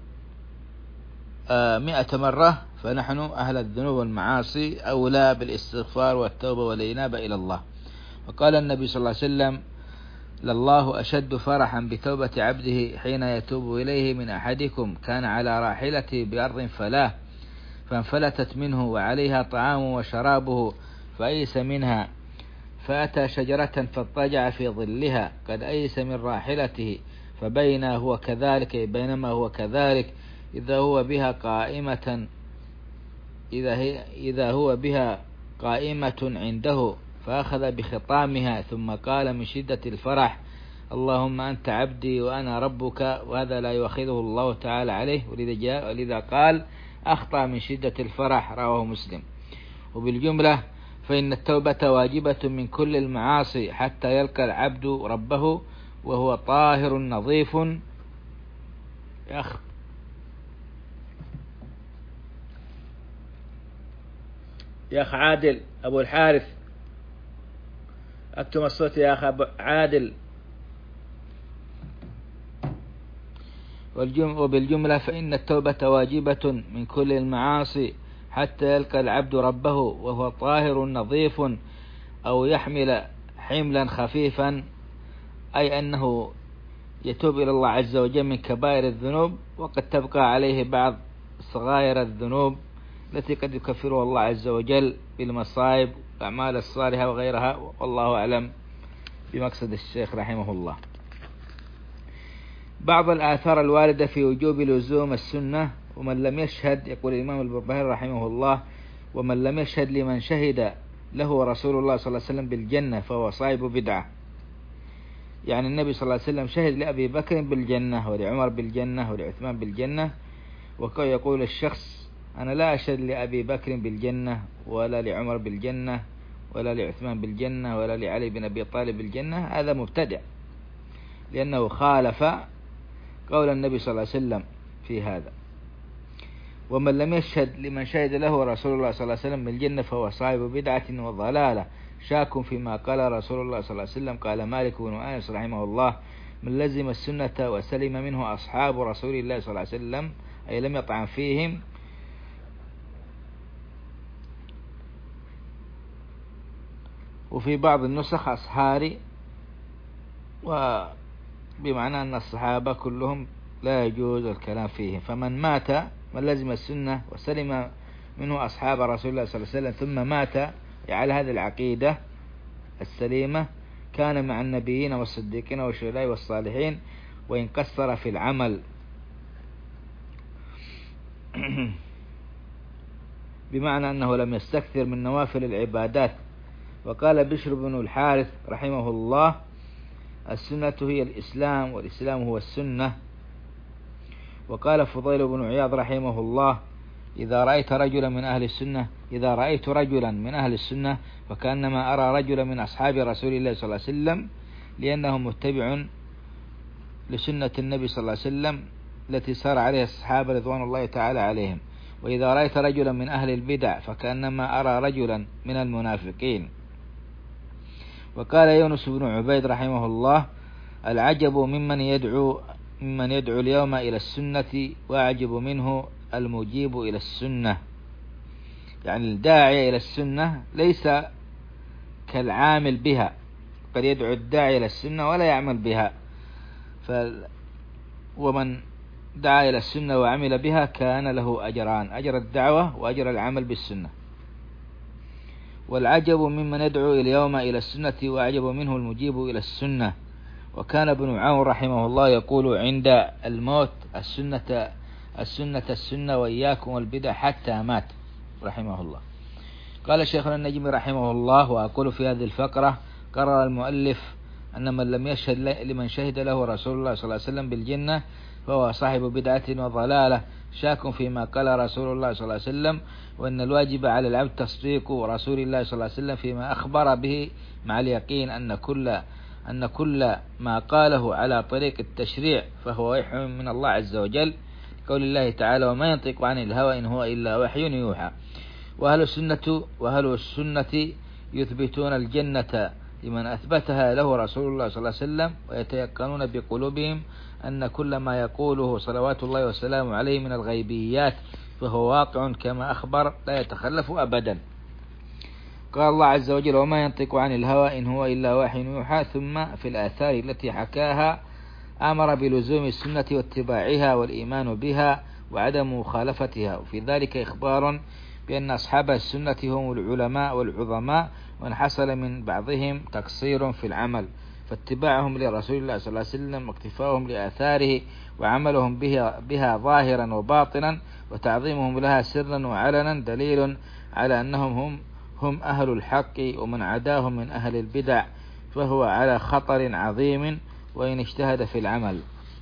مئة مرة، فنحن أهل الذنوب والمعاصي أولى بالاستغفار والتوبة والإنابة إلى الله. وقال النبي صلى الله عليه وسلم: لله أشد فرحا بتوبة عبده حين يتوب إليه من أحدكم كان على راحلته بأرض فلاه فانفلتت منه وعليها طعامه وشرابه فأيس منها فأتى شجرة فاضطجع في ظلها قد أيس من راحلته فبين هو كذلك بينما هو كذلك إذا هو بها قائمة إذا, هي إذا هو بها قائمة عنده فأخذ بخطامها ثم قال من شدة الفرح: اللهم أنت عبدي وأنا ربك. وهذا لا يؤاخذه الله تعالى عليه، ولذا, جاء ولذا قال أخطأ من شدة الفرح، رواه مسلم. وبالجملة فإن التوبة واجبة من كل المعاصي حتى يلقى العبد ربه وهو طاهر نظيف. يا أخ يا أخ عادل أبو الحارث، أكتم الصوت يا أخ أبو عادل. وبالجملة فإن التوبة واجبة من كل المعاصي حتى يلقى العبد ربه وهو طاهر نظيف، أو يحمل حملا خفيفا، أي أنه يتوب إلى الله عز وجل من كبائر الذنوب وقد تبقى عليه بعض صغائر الذنوب التي قد يكفرها الله عز وجل بالمصائب والأعمال الصالحة وغيرها، والله أعلم بمقصد الشيخ رحمه الله. بعض الآثار الواردة في وجوب لزوم السنة، ومن لم يشهد، يقول الإمام البربهاري رحمه الله: ومن لم يشهد لمن شهد له رسول الله صلى الله عليه وسلم بالجنة فهو صاحب بدعة. يعني النبي صلى الله عليه وسلم شهد لأبي بكر بالجنة ولعمر بالجنة ولعثمان بالجنة، ويقول الشخص: أنا لا أشهد لأبي بكر بالجنة ولا لعمر بالجنة ولا لعثمان بالجنة ولا لعلي بن أبي طالب بالجنة، هذا مبتدع، لأنه خالف قول النبي صلى الله عليه وسلم في هذا. ومن لم يشهد لمن شهد له رسول الله صلى الله عليه وسلم بالجنة فهو صاحب بدعة وضلالة شاك فيما قال رسول الله صلى الله عليه وسلم. قال مالك بن أنس رحمه الله: من لزم السنة وسلم منه أصحاب رسول الله صلى الله عليه وسلم، أي لم يطعن فيهم، وفي بعض النسخ أصحاري، وبمعنى أن الصحابة كلهم لا يجوز الكلام فيهم. فمن مات، من لزم السنة وسلم منه أصحاب رسول الله صلى الله عليه وسلم ثم مات على هذه العقيدة السليمة، كان مع النبيين والصديقين والشهداء والصالحين، وإن قصر في العمل بمعنى أنه لم يستكثر من نوافل العبادات. وقال بشر بن الحارث رحمه الله: السنة هي الإسلام والإسلام هو السنة. وقال فضيل بن عياض رحمه الله: إذا رأيت رجلا من أهل السنة إذا رأيت رجلا من أهل السنة فكأنما أرى رجلا من أصحاب رسول الله صلى الله عليه وسلم، لأنه متبع لسنة النبي صلى الله عليه وسلم التي سار عليها الصحابة رضوان الله تعالى عليهم. وإذا رأيت رجلا من أهل البدع فكأنما أرى رجلا من المنافقين. وقال يونس بن عبيد رحمه الله: العجب ممن يدعو ممن يدعو اليوم إلى السنة، وأعجب منه المجيب إلى السنة. يعني الداعي إلى السنة ليس كالعامل بها، قد يدعو الداعي إلى السنة ولا يعمل بها، ف ومن دعا إلى السنة وعمل بها كان له أجران: أجر الدعوة وأجر العمل بالسنة. والعجب ممن يدعو اليوم إلى السنة، وأعجب منه المجيب إلى السنة. وكان ابن عون رحمه الله يقول عند الموت: السنة السنة السنة وإياكم والبدع، حتى مات رحمه الله. قال شيخنا النجمي رحمه الله: وأقول في هذه الفقرة: قرر المؤلف أن من لم يشهد لمن شهد له رسول الله صلى الله عليه وسلم بالجنة فهو صاحب بدعة وضلالة شاك فيما قال رسول الله صلى الله عليه وسلم، وأن الواجب على العبد تصديق رسول الله صلى الله عليه وسلم فيما أخبر به، مع اليقين أن كل أن كل ما قاله على طريق التشريع فهو وحي من الله عز وجل، قول الله تعالى: وما ينطق عن الهوى إن هو إلا وحي يوحى. وأهل السنة وأهل السنة يثبتون الجنة لمن أثبتها له رسول الله صلى الله عليه وسلم، ويتيقنون بقلوبهم أن كل ما يقوله صلوات الله وسلامه عليه من الغيبيات فهو واقع كما أخبر، لا يتخلف أبدا. قال الله عز وجل: وما ينطق عن الهوى إن هو إلا وحي يوحى. ثم في الآثار التي حكاها أمر بلزوم السنة واتباعها والإيمان بها وعدم مخالفتها، وفي ذلك إخبار بأن أصحاب السنة هم العلماء والعظماء، وإن حصل من بعضهم تقصير في العمل فاتباعهم لرسول الله صلى الله عليه وسلم واقتفاؤهم لآثاره وعملهم بها, بها ظاهرا وباطنا وتعظيمهم لها سرا وعلنا دليل على أنهم هم, هم أهل الحق، ومن عداهم من أهل البدع فهو على خطر عظيم وإن اجتهد في العمل.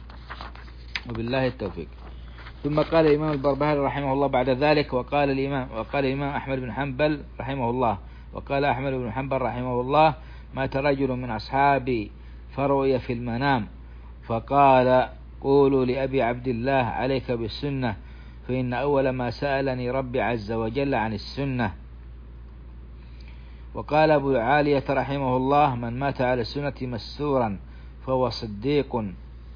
وبالله التوفيق. ثم قال الإمام البربهاري رحمه الله بعد ذلك: وقال الإمام وقال الإمام أحمد بن حنبل رحمه الله وقال أحمد بن حنبل رحمه الله: مات رجل من أصحابي فرؤي في المنام فقال: قولوا لأبي عبد الله عليك بالسنة، فإن أول ما سألني ربي عز وجل عن السنة. وقال أبو العالية رحمه الله: من مات على السنة مسورا فهو صديق،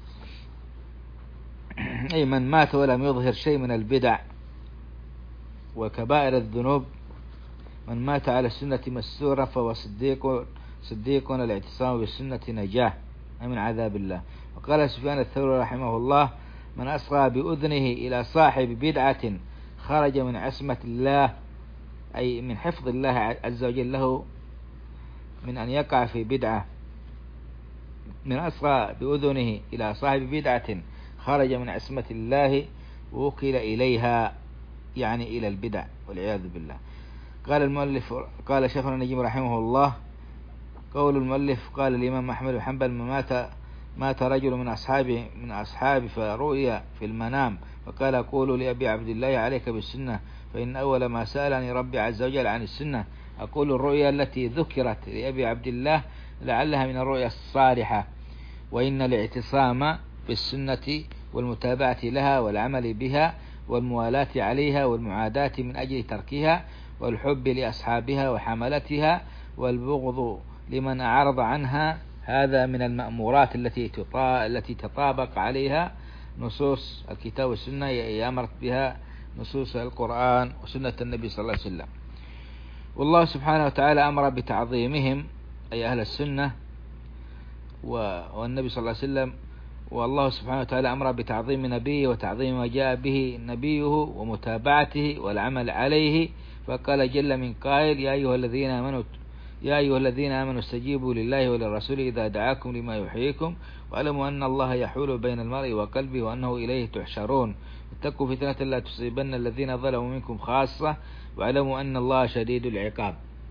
أي من مات ولم يظهر شيء من البدع وكبائر الذنوب. من مات على السنة مسورا فهو صديق صديق الاعتصام بالسنة نجاه من عذاب الله. وقال سفيان الثوري رحمه الله: من أصغى بأذنه إلى صاحب بدعة خرج من عصمة الله، أي من حفظ الله عز وجل له من أن يقع في بدعة، من أصغى بأذنه إلى صاحب بدعة خرج من عصمة الله ووكل إليها، يعني إلى البدع والعياذ بالله. قال المؤلف قال شيخنا النجيم رحمه الله: قول المؤلف: قال الإمام أحمد بن حنبل: مات مات رجل من أصحابه من أصحاب فرؤيا في المنام فقال: قولوا لأبي عبد الله عليك بالسنة، فإن أول ما سألني ربي عز وجل عن السنة. أقول الرؤيا التي ذكرت لأبي عبد الله لعلها من الرؤيا الصالحة، وإن الاعتصام بالسنة والمتابعة لها والعمل بها والموالاة عليها والمعاداة من أجل تركها والحب لأصحابها وحملتها والبغض لمن أعرض عنها، هذا من المأمورات التي التي تطابق عليها نصوص الكتاب والسنة، أمرت بها نصوص القرآن وسنة النبي صلى الله عليه وسلم. والله سبحانه وتعالى أمر بتعظيمهم، أي أهل السنة، والنبي صلى الله عليه وسلم، والله سبحانه وتعالى أمر بتعظيم نبيه وتعظيم ما جاء به نبيه ومتابعته والعمل عليه، فقال جل من قائل: يا أيها الذين آمنوا يا أيها الذين آمنوا استجيبوا لله وللرسول إذا دعاكم لما يحييكم واعلموا أن الله يحول بين المرء وقلبه وأنه إليه تحشرون اتقوا فتنة لا تصيبن الذين ظلموا منكم خاصة واعلموا أن الله شديد العقاب.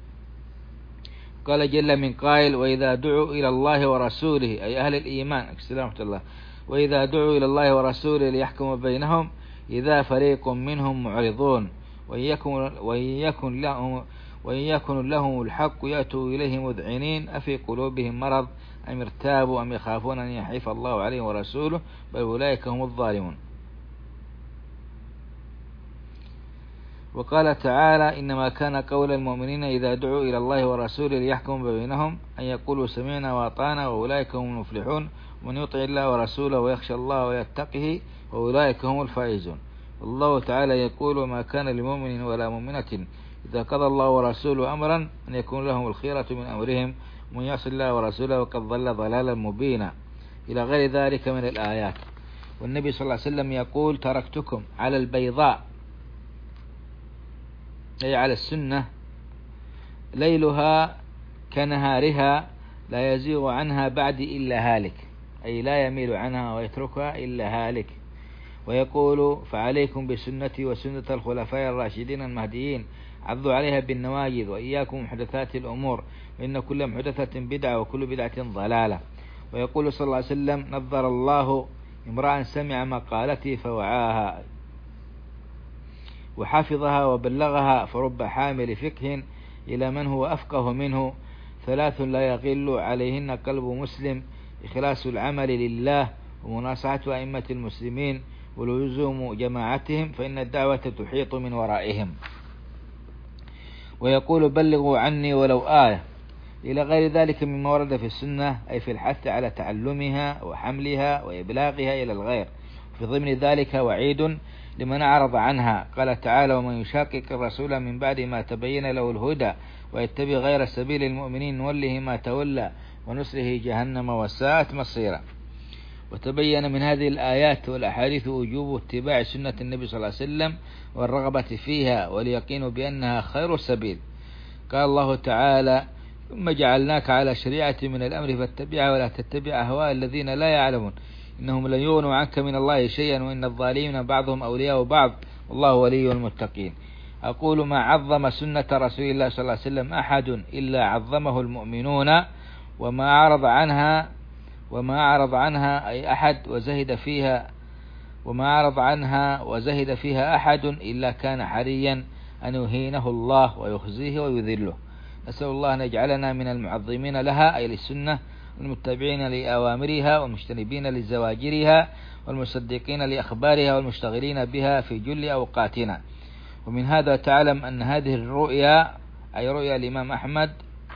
قال جل من قائل: وإذا دعوا إلى الله ورسوله، أي أهل الإيمان، السلام عليكم الله، وإذا دعوا إلى الله ورسوله ليحكم بينهم إذا فريق منهم معرضون وإن يكن, وإن يكن لهم وإن يكن لهم الحق يأتوا إليه مذعنين أفي قلوبهم مرض أم ارتابوا أم يخافون أن يحيف الله عليهم ورسوله بل أولئك هم الظالمون. وقال تعالى: إنما كان قول المؤمنين إذا دعوا إلى الله ورسوله ليحكم بينهم أن يقولوا سمعنا وأطعنا وأولئك هم المفلحون ومن يطع الله ورسوله ويخشى الله ويتقه وأولئك هم الفائزون. الله تعالى يقول: وما كان لمؤمن ولا مؤمنة إذا قضى الله ورسوله أمرا أن يكون لهم الخيرة من أمرهم ومن يعص الله ورسوله وقد ضل ضلالا مبينا، إلى غير ذلك من الآيات. والنبي صلى الله عليه وسلم يقول: تركتكم على البيضاء، أي على السنة، ليلها كنهارها لا يزيغ عنها بعدي إلا هالك، أي لا يميل عنها ويتركها إلا هالك. ويقول: فعليكم بسنتي وسنة الخلفاء الراشدين المهديين عضوا عليها بالنواجذ وإياكم محدثات الأمور وإن كل محدثة بدعة وكل بدعة ضلالة. ويقول صلى الله عليه وسلم: نظر الله امرأ سمع مقالتي فوعاها وحفظها وبلغها، فرب حامل فقه إلى من هو أفقه منه، ثلاث لا يغل عليهن قلب مسلم: إخلاص العمل لله ومناصحة أئمة المسلمين ولزوم جماعتهم فإن الدعوة تحيط من ورائهم. ويقول: بلغوا عني ولو آية، إلى غير ذلك مما ورد في السنة، أي في الحث على تعلمها وحملها وإبلاغها إلى الغير. في ضمن ذلك وعيد لمن أعرض عنها، قال تعالى: ومن يشاقق الرسول من بعد ما تبين له الهدى ويتبع غير سبيل المؤمنين نوله ما تولى ونصره جهنم وساءت مصيرا. وتبين من هذه الآيات والأحاديث وجوب اتباع سنة النبي صلى الله عليه وسلم والرغبة فيها واليقين بأنها خير السبيل. قال الله تعالى: ثم جعلناك على شريعة من الأمر فاتبعها ولا تتبع أهواء الذين لا يعلمون إنهم لن يغنوا عنك من الله شيئا وإن الظالمين بعضهم أولياء بعض والله ولي المتقين. أقول: ما عظم سنة رسول الله صلى الله عليه وسلم أحد إلا عظمه المؤمنون، وما أعرض عنها وما أعرض عنها أي أحد وزهد فيها وما أعرض عنها وزهد فيها أحد إلا كان حريا أن يهينه الله ويخزيه ويذله. نسأل الله أن يجعلنا من المعظمين لها، أي للسنة، المتبعين لأوامرها والمجتنبين لزواجرها والمصدقين لأخبارها والمشتغلين بها في جل أوقاتنا. ومن هذا تعلم أن هذه الرؤيا، أي رؤيا الإمام أحمد،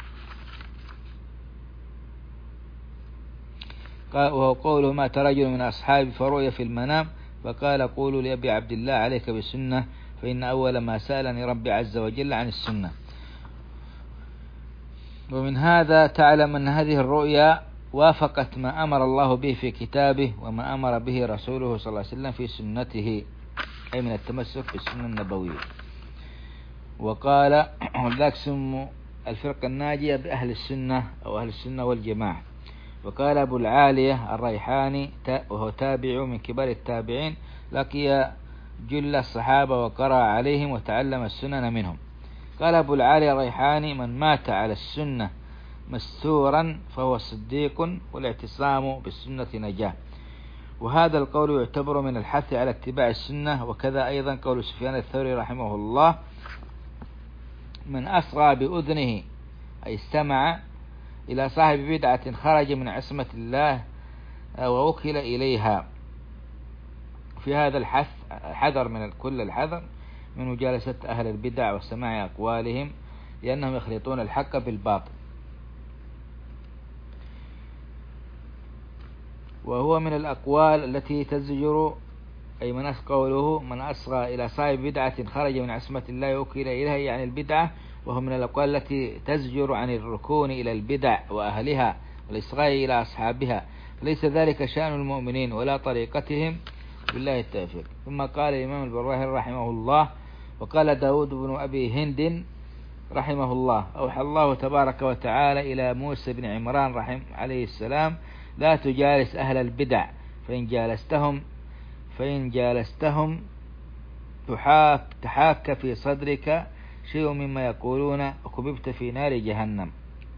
وهو قوله: ما ترجل من أصحاب فرؤيا في المنام فقال: قولوا لأبي عبد الله عليك بالسنة فإن أول ما سألني ربي عز وجل عن السنة. ومن هذا تعلم أن هذه الرؤيا وافقت ما أمر الله به في كتابه وما أمر به رسوله صلى الله عليه وسلم في سنته. أي من التمسك بالسنة النبوية. وقال ذاك سموا الفرقة الناجية بأهل السنة أو أهل السنة والجماعة. وقال أبو العالية الريحاني وهو تابع من كبار التابعين لقي جل الصحابة وقرأ عليهم وتعلم السنن منهم. قال أبو العالية الريحاني: من مات على السنة مستورا فهو صديق، والاعتصام بالسنة نجاة. وهذا القول يعتبر من الحث على اتباع السنة. وكذا أيضا قول سفيان الثوري رحمه الله: من أسرى بأذنه أي استمع إلى صاحب بدعة خرج من عصمة الله ووكل إليها. في هذا الحث حذر من كل الحذر من مجالسة أهل البدع وسماع أقوالهم، لأنهم يخلطون الحق بالباطل. وهو من الأقوال التي تزجر، أي من قوله من أسرى إلى صاحب بدعة خرج من عصمة الله ووكل إليها، يعني البدعة. وهو من الأقوال التي تزجر عن الركون إلى البدع وأهلها والإصغاء إلى أصحابها، فليس ذلك شأن المؤمنين ولا طريقتهم، بالله التوفيق. ثم قال الإمام البراهيري رحمه الله: وقال داود بن أبي هند رحمه الله: أوحى الله تبارك وتعالى إلى موسى بن عمران رحمه عليه السلام: لا تجالس أهل البدع فإن جالستهم فإن جالستهم تحاك, تحاك في صدرك شيء مما يقولون وكببت في نار جهنم.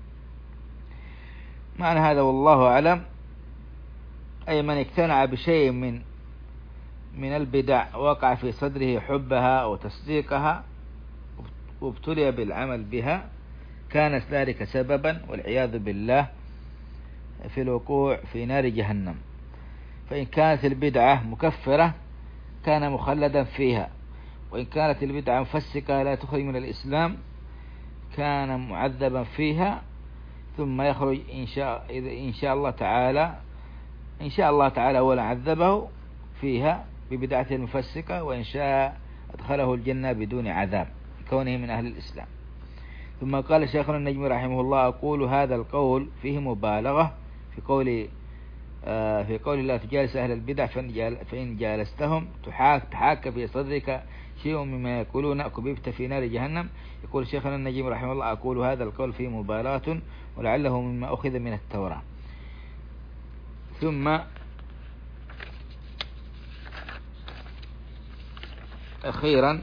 معنى هذا والله أعلم، أي من اقتنع بشيء من من البدع وقع في صدره حبها وتصديقها وابتلي بالعمل بها، كانت ذلك سببا والعياذ بالله في الوقوع في نار جهنم. فإن كانت البدعة مكفرة كان مخلدا فيها، وإن كانت البدعة مفسقة لا تخرج من الإسلام كان معذبا فيها، ثم يخرج إن شاء, إن شاء الله تعالى إن شاء الله تعالى أولا عذبه فيها ببدعة المفسقة، وإن شاء أدخله الجنة بدون عذاب كونه من أهل الإسلام. ثم قال شيخنا النجمي رحمه الله: أقول هذا القول فيه مبالغة في قول آه في قول لا تجالس أهل البدع فإن جالستهم تحاك, تحاك في صدرك شيء مما يقولون كببت في نار جهنم. يقول شيخنا النجمي رحمه الله: أقول هذا القول فيه مبالغة ولعله مما أخذ من التوراة. ثم أخيرا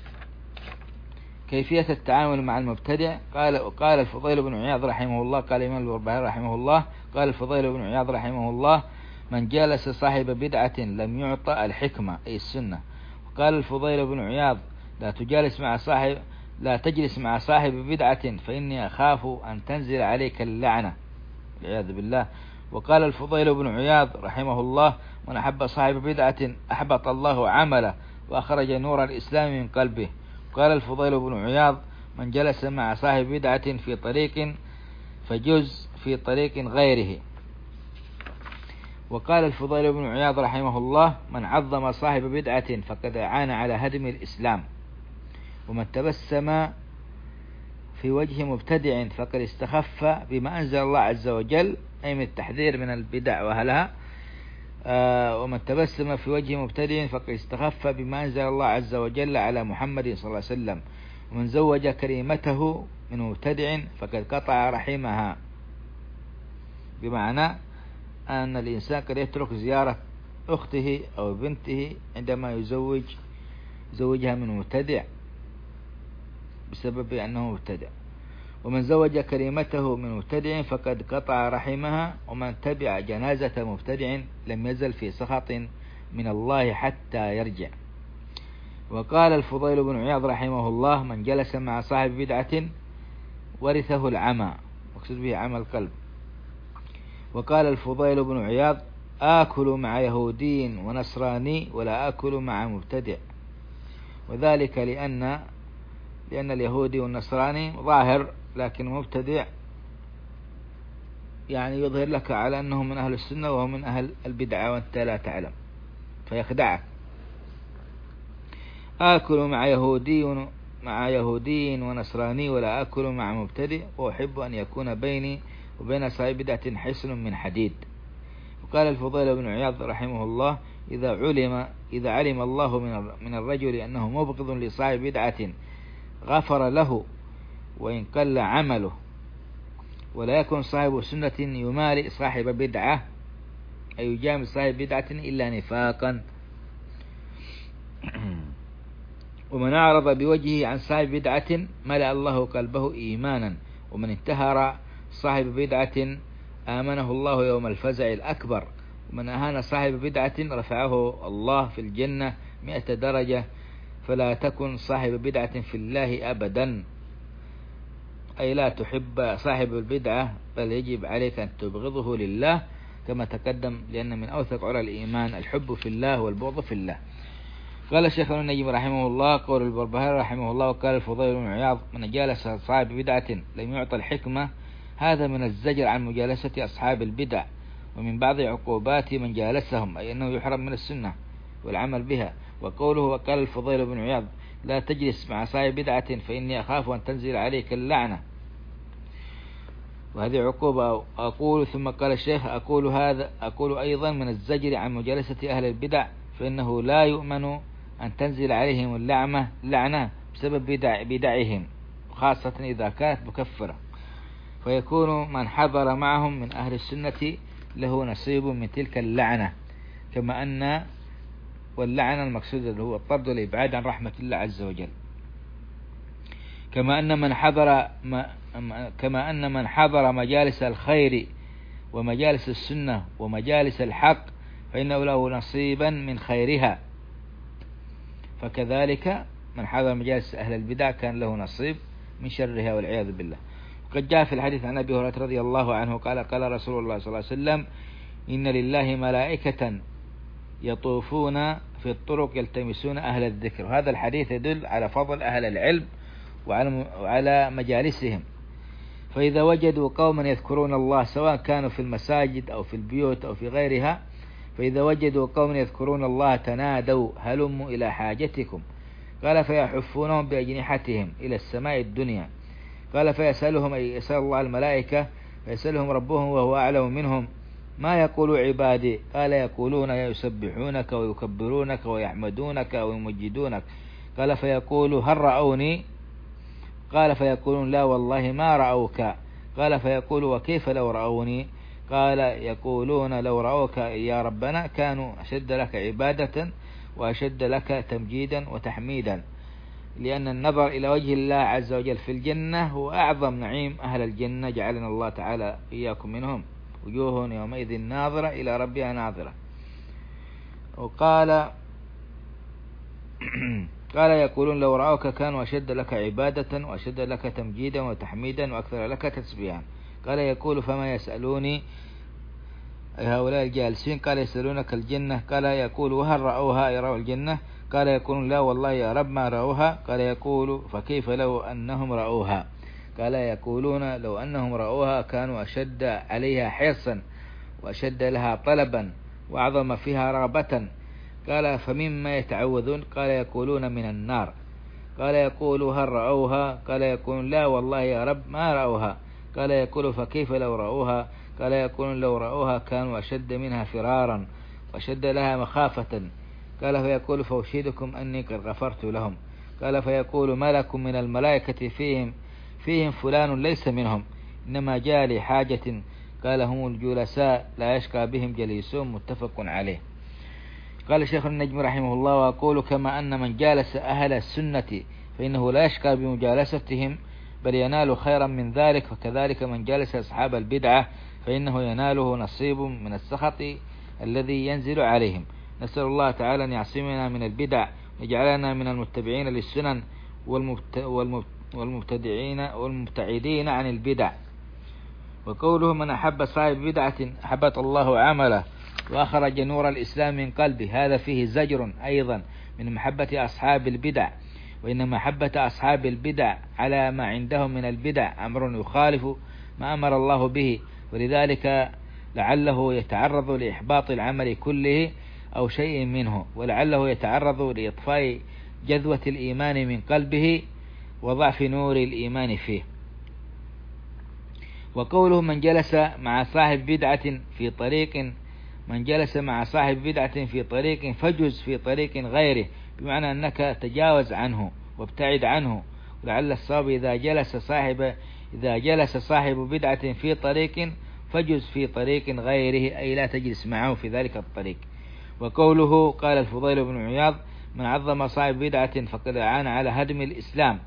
كيفية التعامل مع المبتدع. قال قال الفضيل بن عياض رحمه الله، قال الإمام البربهاري رحمه الله: قال الفضيل بن عياض رحمه الله: من جالس صاحب بدعة لم يعطى الحكمة أي السنة. وقال الفضيل بن عياض: لا تجالس مع صاحب لا تجلس مع صاحب بدعة فإني أخاف أن تنزل عليك اللعنة والعياذ بالله. وقال الفضيل بن عياض رحمه الله: من أحب صاحب بدعة أحبط الله عمله وأخرج نور الإسلام من قلبه. قال الفضيل بن عياض: من جلس مع صاحب بدعة في طريق فجز في طريق غيره. وقال الفضيل بن عياض رحمه الله: من عظم صاحب بدعة فقد أعان على هدم الإسلام. ومن تبسم في وجه مبتدع فقد استخف بما أنزل الله عز وجل، أي من التحذير من البدع وأهلها. آه ومن تبسم في وجه مبتدع فقد استخف بما أنزل الله عز وجل على محمد صلى الله عليه وسلم. ومن زوج كريمته من مبتدع فقد قطع رحمها، بمعنى أن الإنسان قد يترك زيارة أخته أو بنته عندما يزوج زوجها من مبتدع بسبب أنه مبتدع. ومن زوج كريمته من مبتدع فقد قطع رحمها. ومن تبع جنازة مبتدع لم يزل في سخط من الله حتى يرجع. وقال الفضيل بن عياض رحمه الله: من جلس مع صاحب بدعة ورثه العمى، مقصود به عمى القلب. وقال الفضيل بن عياض: آكل مع يهودي ونصراني ولا آكل مع مبتدع. وذلك لأن لأن اليهودي والنصراني ظاهر، لكن مبتدع يعني يظهر لك على أنه من أهل السنة وهو من أهل البدعة وأنت لا تعلم فيخدعك. آكل مع يهودي مع يهودي ونصراني ولا آكل مع مبتدع، وأحب أن يكون بيني وبين صاحب بدعة حصن من حديد. وقال الفضيل بن عياض رحمه الله: إذا علم إذا علم الله من الرجل أنه مبغض لصاحب بدعة غفر له وإن قل عمله، ولا يكون صاحب سنة يمالئ صاحب بدعة أي يجامل صاحب بدعة إلا نفاقا. ومن أعرض بوجهه عن صاحب بدعة ملأ الله قلبه إيمانا، ومن انتهر صاحب بدعة آمنه الله يوم الفزع الأكبر، ومن أهان صاحب بدعة رفعه الله في الجنة مئة درجة. فلا تكن صاحب بدعة في الله أبدا، أي لا تحب صاحب البدعة، بل يجب عليك أن تبغضه لله كما تقدم، لأن من أوثق عرى الإيمان الحب في الله والبغض في الله. قال الشيخ ابن النجم رحمه الله: قول البربهاري رحمه الله: وقال الفضيل بن عياض: من جالس صاحب بدعة لم يعطى الحكمة، هذا من الزجر عن مجالسة أصحاب البدع، ومن بعض عقوبات من جالسهم، أي أنه يحرم من السنة والعمل بها. وقوله وقال الفضيل بن عياض: لا تجلس مع صاحب بدعة فإني أخاف أن تنزل عليك اللعنة، وهذه عقوبة. أقول ثم قال الشيخ: أقول هذا أقول أيضا من الزجر عن مجالسة أهل البدع، فإنه لا يؤمن أن تنزل عليهم اللعنة لعنة بسبب بدع بدعهم، خاصة إذا كانت مكفرة، فيكون من حضر معهم من أهل السنة له نصيب من تلك اللعنة، كما أن واللعنة المقصود اللي هو الطرد والإبعاد عن رحمة الله عز وجل. كما أن من حضر ما كما أن من حضر مجالس الخير ومجالس السنة ومجالس الحق فإنه له نصيبا من خيرها، فكذلك من حضر مجالس أهل البدع كان له نصيب من شرها والعياذ بالله. وقد جاء في الحديث عن أبي هريرة رضي الله عنه قال: قال رسول الله صلى الله عليه وسلم: إن لله ملائكة يطوفون في الطرق يلتمسون أهل الذكر. وهذا الحديث يدل على فضل أهل العلم وعلى مجالسهم، فإذا وجدوا قوما يذكرون الله سواء كانوا في المساجد أو في البيوت أو في غيرها، فإذا وجدوا قوما يذكرون الله تنادوا هلموا إلى حاجتكم، قال فيحفونهم بأجنحتهم إلى السماء الدنيا، قال فيسألهم أي يسأل الله الملائكة فيسألهم ربهم وهو أعلم منهم: ما يقول عبادي؟ قال يقولون يسبحونك ويكبرونك ويحمدونك ويمجدونك، قال فيقول هل رأوني؟ قال فيقولون لا والله ما رأوك، قال فيقول وكيف لو رأوني؟ قال يقولون لو رأوك يا ربنا كانوا أشد لك عبادة وأشد لك تمجيدا وتحميدا، لأن النظر إلى وجه الله عز وجل في الجنة هو أعظم نعيم أهل الجنة، جعلنا الله تعالى إياكم منهم. وجوه يومئذ ناظرة إلى ربها ناظرة. وقال قال يقولون لو رأوك كانوا أشد لك عبادة وأشد لك تمجيدا وتحميدا وأكثر لك تسبيحا، قال يقول فما يسألوني أي هؤلاء الجالسين؟ قال يسألونك الجنة، قال يقول وهل رأوها يروا الجنة؟ قال يقولون لا والله يا رب ما رأوها، قال يقول فكيف لو أنهم رأوها؟ قال يقولون لو أنهم رأوها كانوا أشد عليها حرصا وأشد لها طلبا وأعظم فيها رغبة، قال فمما يتعوذون؟ قال يقولون من النار، قال يقول هل رأوها؟ قال يقولون لا والله يا رب ما رأوها، قال يقول فكيف لو رأوها؟ قال يقولون لو رأوها كانوا أشد منها فرارا وأشد لها مخافة، قال فيقول فأشهدكم أني قد غفرت لهم، قال فيقول ملك من الملائكة فيهم فيهم فلان ليس منهم إنما جاء لحاجة، قال هم الجلساء لا يشقى بهم جليسون، متفق عليه. قال الشيخ النجم رحمه الله: وأقول كما أن من جالس أهل السنة فإنه لا يشقى بمجالستهم بل ينال خيرا من ذلك، فكذلك من جالس أصحاب البدعة فإنه يناله نصيب من السخط الذي ينزل عليهم. نسأل الله تعالى أن يعصمنا من البدع ويجعلنا من المتبعين للسنن والمبتدعين والمبتعدين عن البدع. وقوله من أحب صاحب بدعة أحبط الله عمله وأخرج نور الإسلام من قلبه، هذا فيه زجر أيضا من محبة أصحاب البدع، وإن محبة أصحاب البدع على ما عندهم من البدع أمر يخالف ما أمر الله به، ولذلك لعله يتعرض لإحباط العمل كله أو شيء منه، ولعله يتعرض لإطفاء جذوة الإيمان من قلبه وضعف نور الإيمان فيه. وقوله من جلس مع صاحب بدعة في طريق من جلس مع صاحب بدعة في طريق فجز في طريق غيره، بمعنى أنك تجاوز عنه وابتعد عنه. ولعل الصواب إذا جلس صاحب إذا جلس صاحب بدعة في طريق فجز في طريق غيره، أي لا تجلس معه في ذلك الطريق. وقوله قال الفضيل بن عياض: من عظم صاحب بدعة فقد أعان على هدم الإسلام،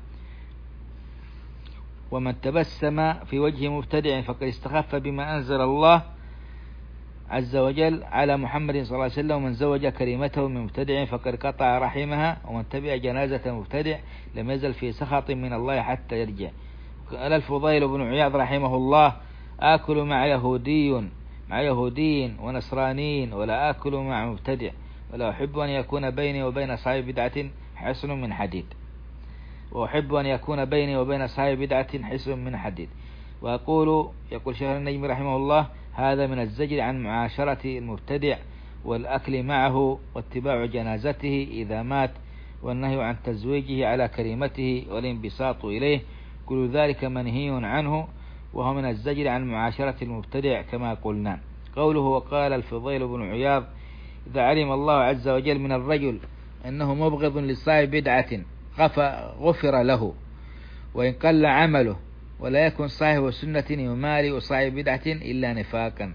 ومن تبسم في وجه مبتدع فقد استخف بما أنزل الله عز وجل على محمد صلى الله عليه وسلم. ومن زوج كريمته من مبتدع فقد قطع رحمها، ومن تبع جنازة مبتدع لم يزل في سخط من الله حتى يرجع. قال الفضيل بن عياض رحمه الله: آكل مع يهودي مع يهودي ونصراني ولا آكل مع مبتدع، ولا أحب أن يكون بيني وبين صاحب بدعة حصن من حديد وأحب أن يكون بيني وبين صاحب بدعة حصن من حديد. وأقول يقول شيخ النجم رحمه الله: هذا من الزجر عن معاشرة المبتدع والأكل معه واتباع جنازته إذا مات، والنهي عن تزويجه على كريمته والانبساط إليه، كل ذلك منهي عنه، وهو من الزجر عن معاشرة المبتدع كما قلنا. قوله وقال الفضيل بن عياض: إذا علم الله عز وجل من الرجل أنه مبغض لصاحب بدعة غفر له وإن قل عمله، ولا يكن صاحب سنة يمالئ صاحب بدعة إلا نفاقا،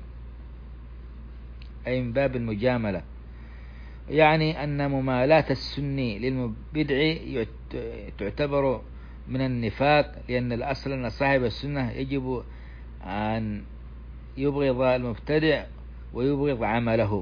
أي من باب المجاملة. يعني أن ممالاة السني للمبدع تعتبر من النفاق، لأن الأصل أن صاحب السنة يجب أن يبغض المبتدع ويبغض عمله،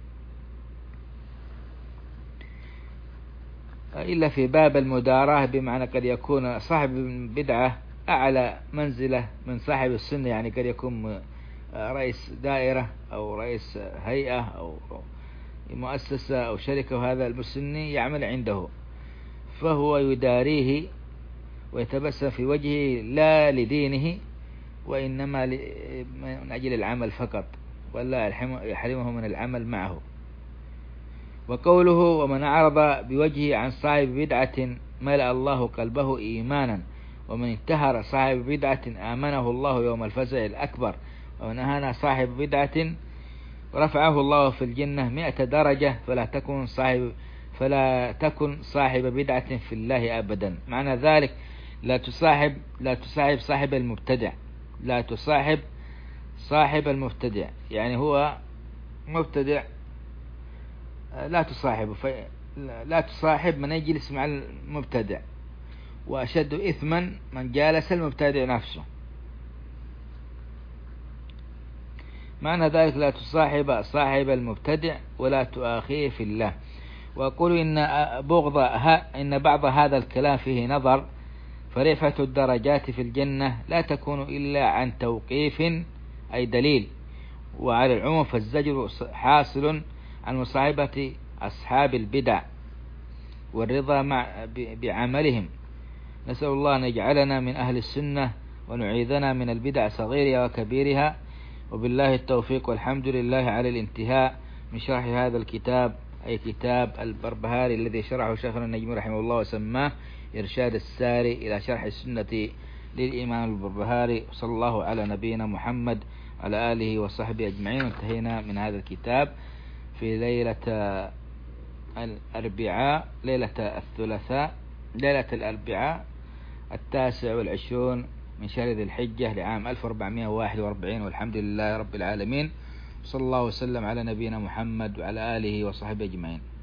إلا في باب المداراة، بمعنى قد يكون صاحب بدعة أعلى منزلة من صاحب السنة، يعني قد يكون رئيس دائرة أو رئيس هيئة أو مؤسسة أو شركة، وهذا المسني يعمل عنده، فهو يداريه ويتبسم في وجهه لا لدينه وإنما من أجل العمل فقط، ولا يحرمه من العمل معه. وقوله ومن أعرض بوجهه عن صاحب بدعة ملأ الله قلبه إيمانا، ومن انتهر صاحب بدعة آمنه الله يوم الفزع الأكبر، ومن أهان صاحب بدعة رفعه الله في الجنة مئة درجة، فلا تكن صاحب فلا تكن صاحب بدعة في الله أبدا. معنى ذلك لا تصاحب لا تصاحب صاحب المبتدع لا تصاحب صاحب المبتدع يعني هو مبتدع، لا تصاحب لا تصاحب من يجلس مع المبتدع، وأشد إثما من جالس المبتدع نفسه. معنى ذلك لا تصاحب صاحب المبتدع ولا تؤاخيه في الله. وأقول إن بغض إن بعض هذا الكلام فيه نظر، فرفعة الدرجات في الجنة لا تكون إلا عن توقيف أي دليل، وعلى العموم فالزجر حاصل عن مصاحبة أصحاب البدع والرضا مع بعملهم. نسأل الله أن يجعلنا من أهل السنة ونعيذنا من البدع صغيرها وكبيرها، وبالله التوفيق، والحمد لله على الانتهاء من شرح هذا الكتاب، أي كتاب البربهاري الذي شرحه شيخنا النجم رحمه الله وسماه إرشاد الساري إلى شرح السنة للإمام البربهاري. صلى الله على نبينا محمد على آله وصحبه أجمعين. انتهينا من هذا الكتاب في ليلة الأربعاء ليلة الثلاثاء ليلة الأربعاء التاسع والعشرون من شهر ذي الحجة لعام ألف وأربعمائة وواحد وأربعين، والحمد لله رب العالمين. صلى الله وسلم على نبينا محمد وعلى آله وصحبه أجمعين.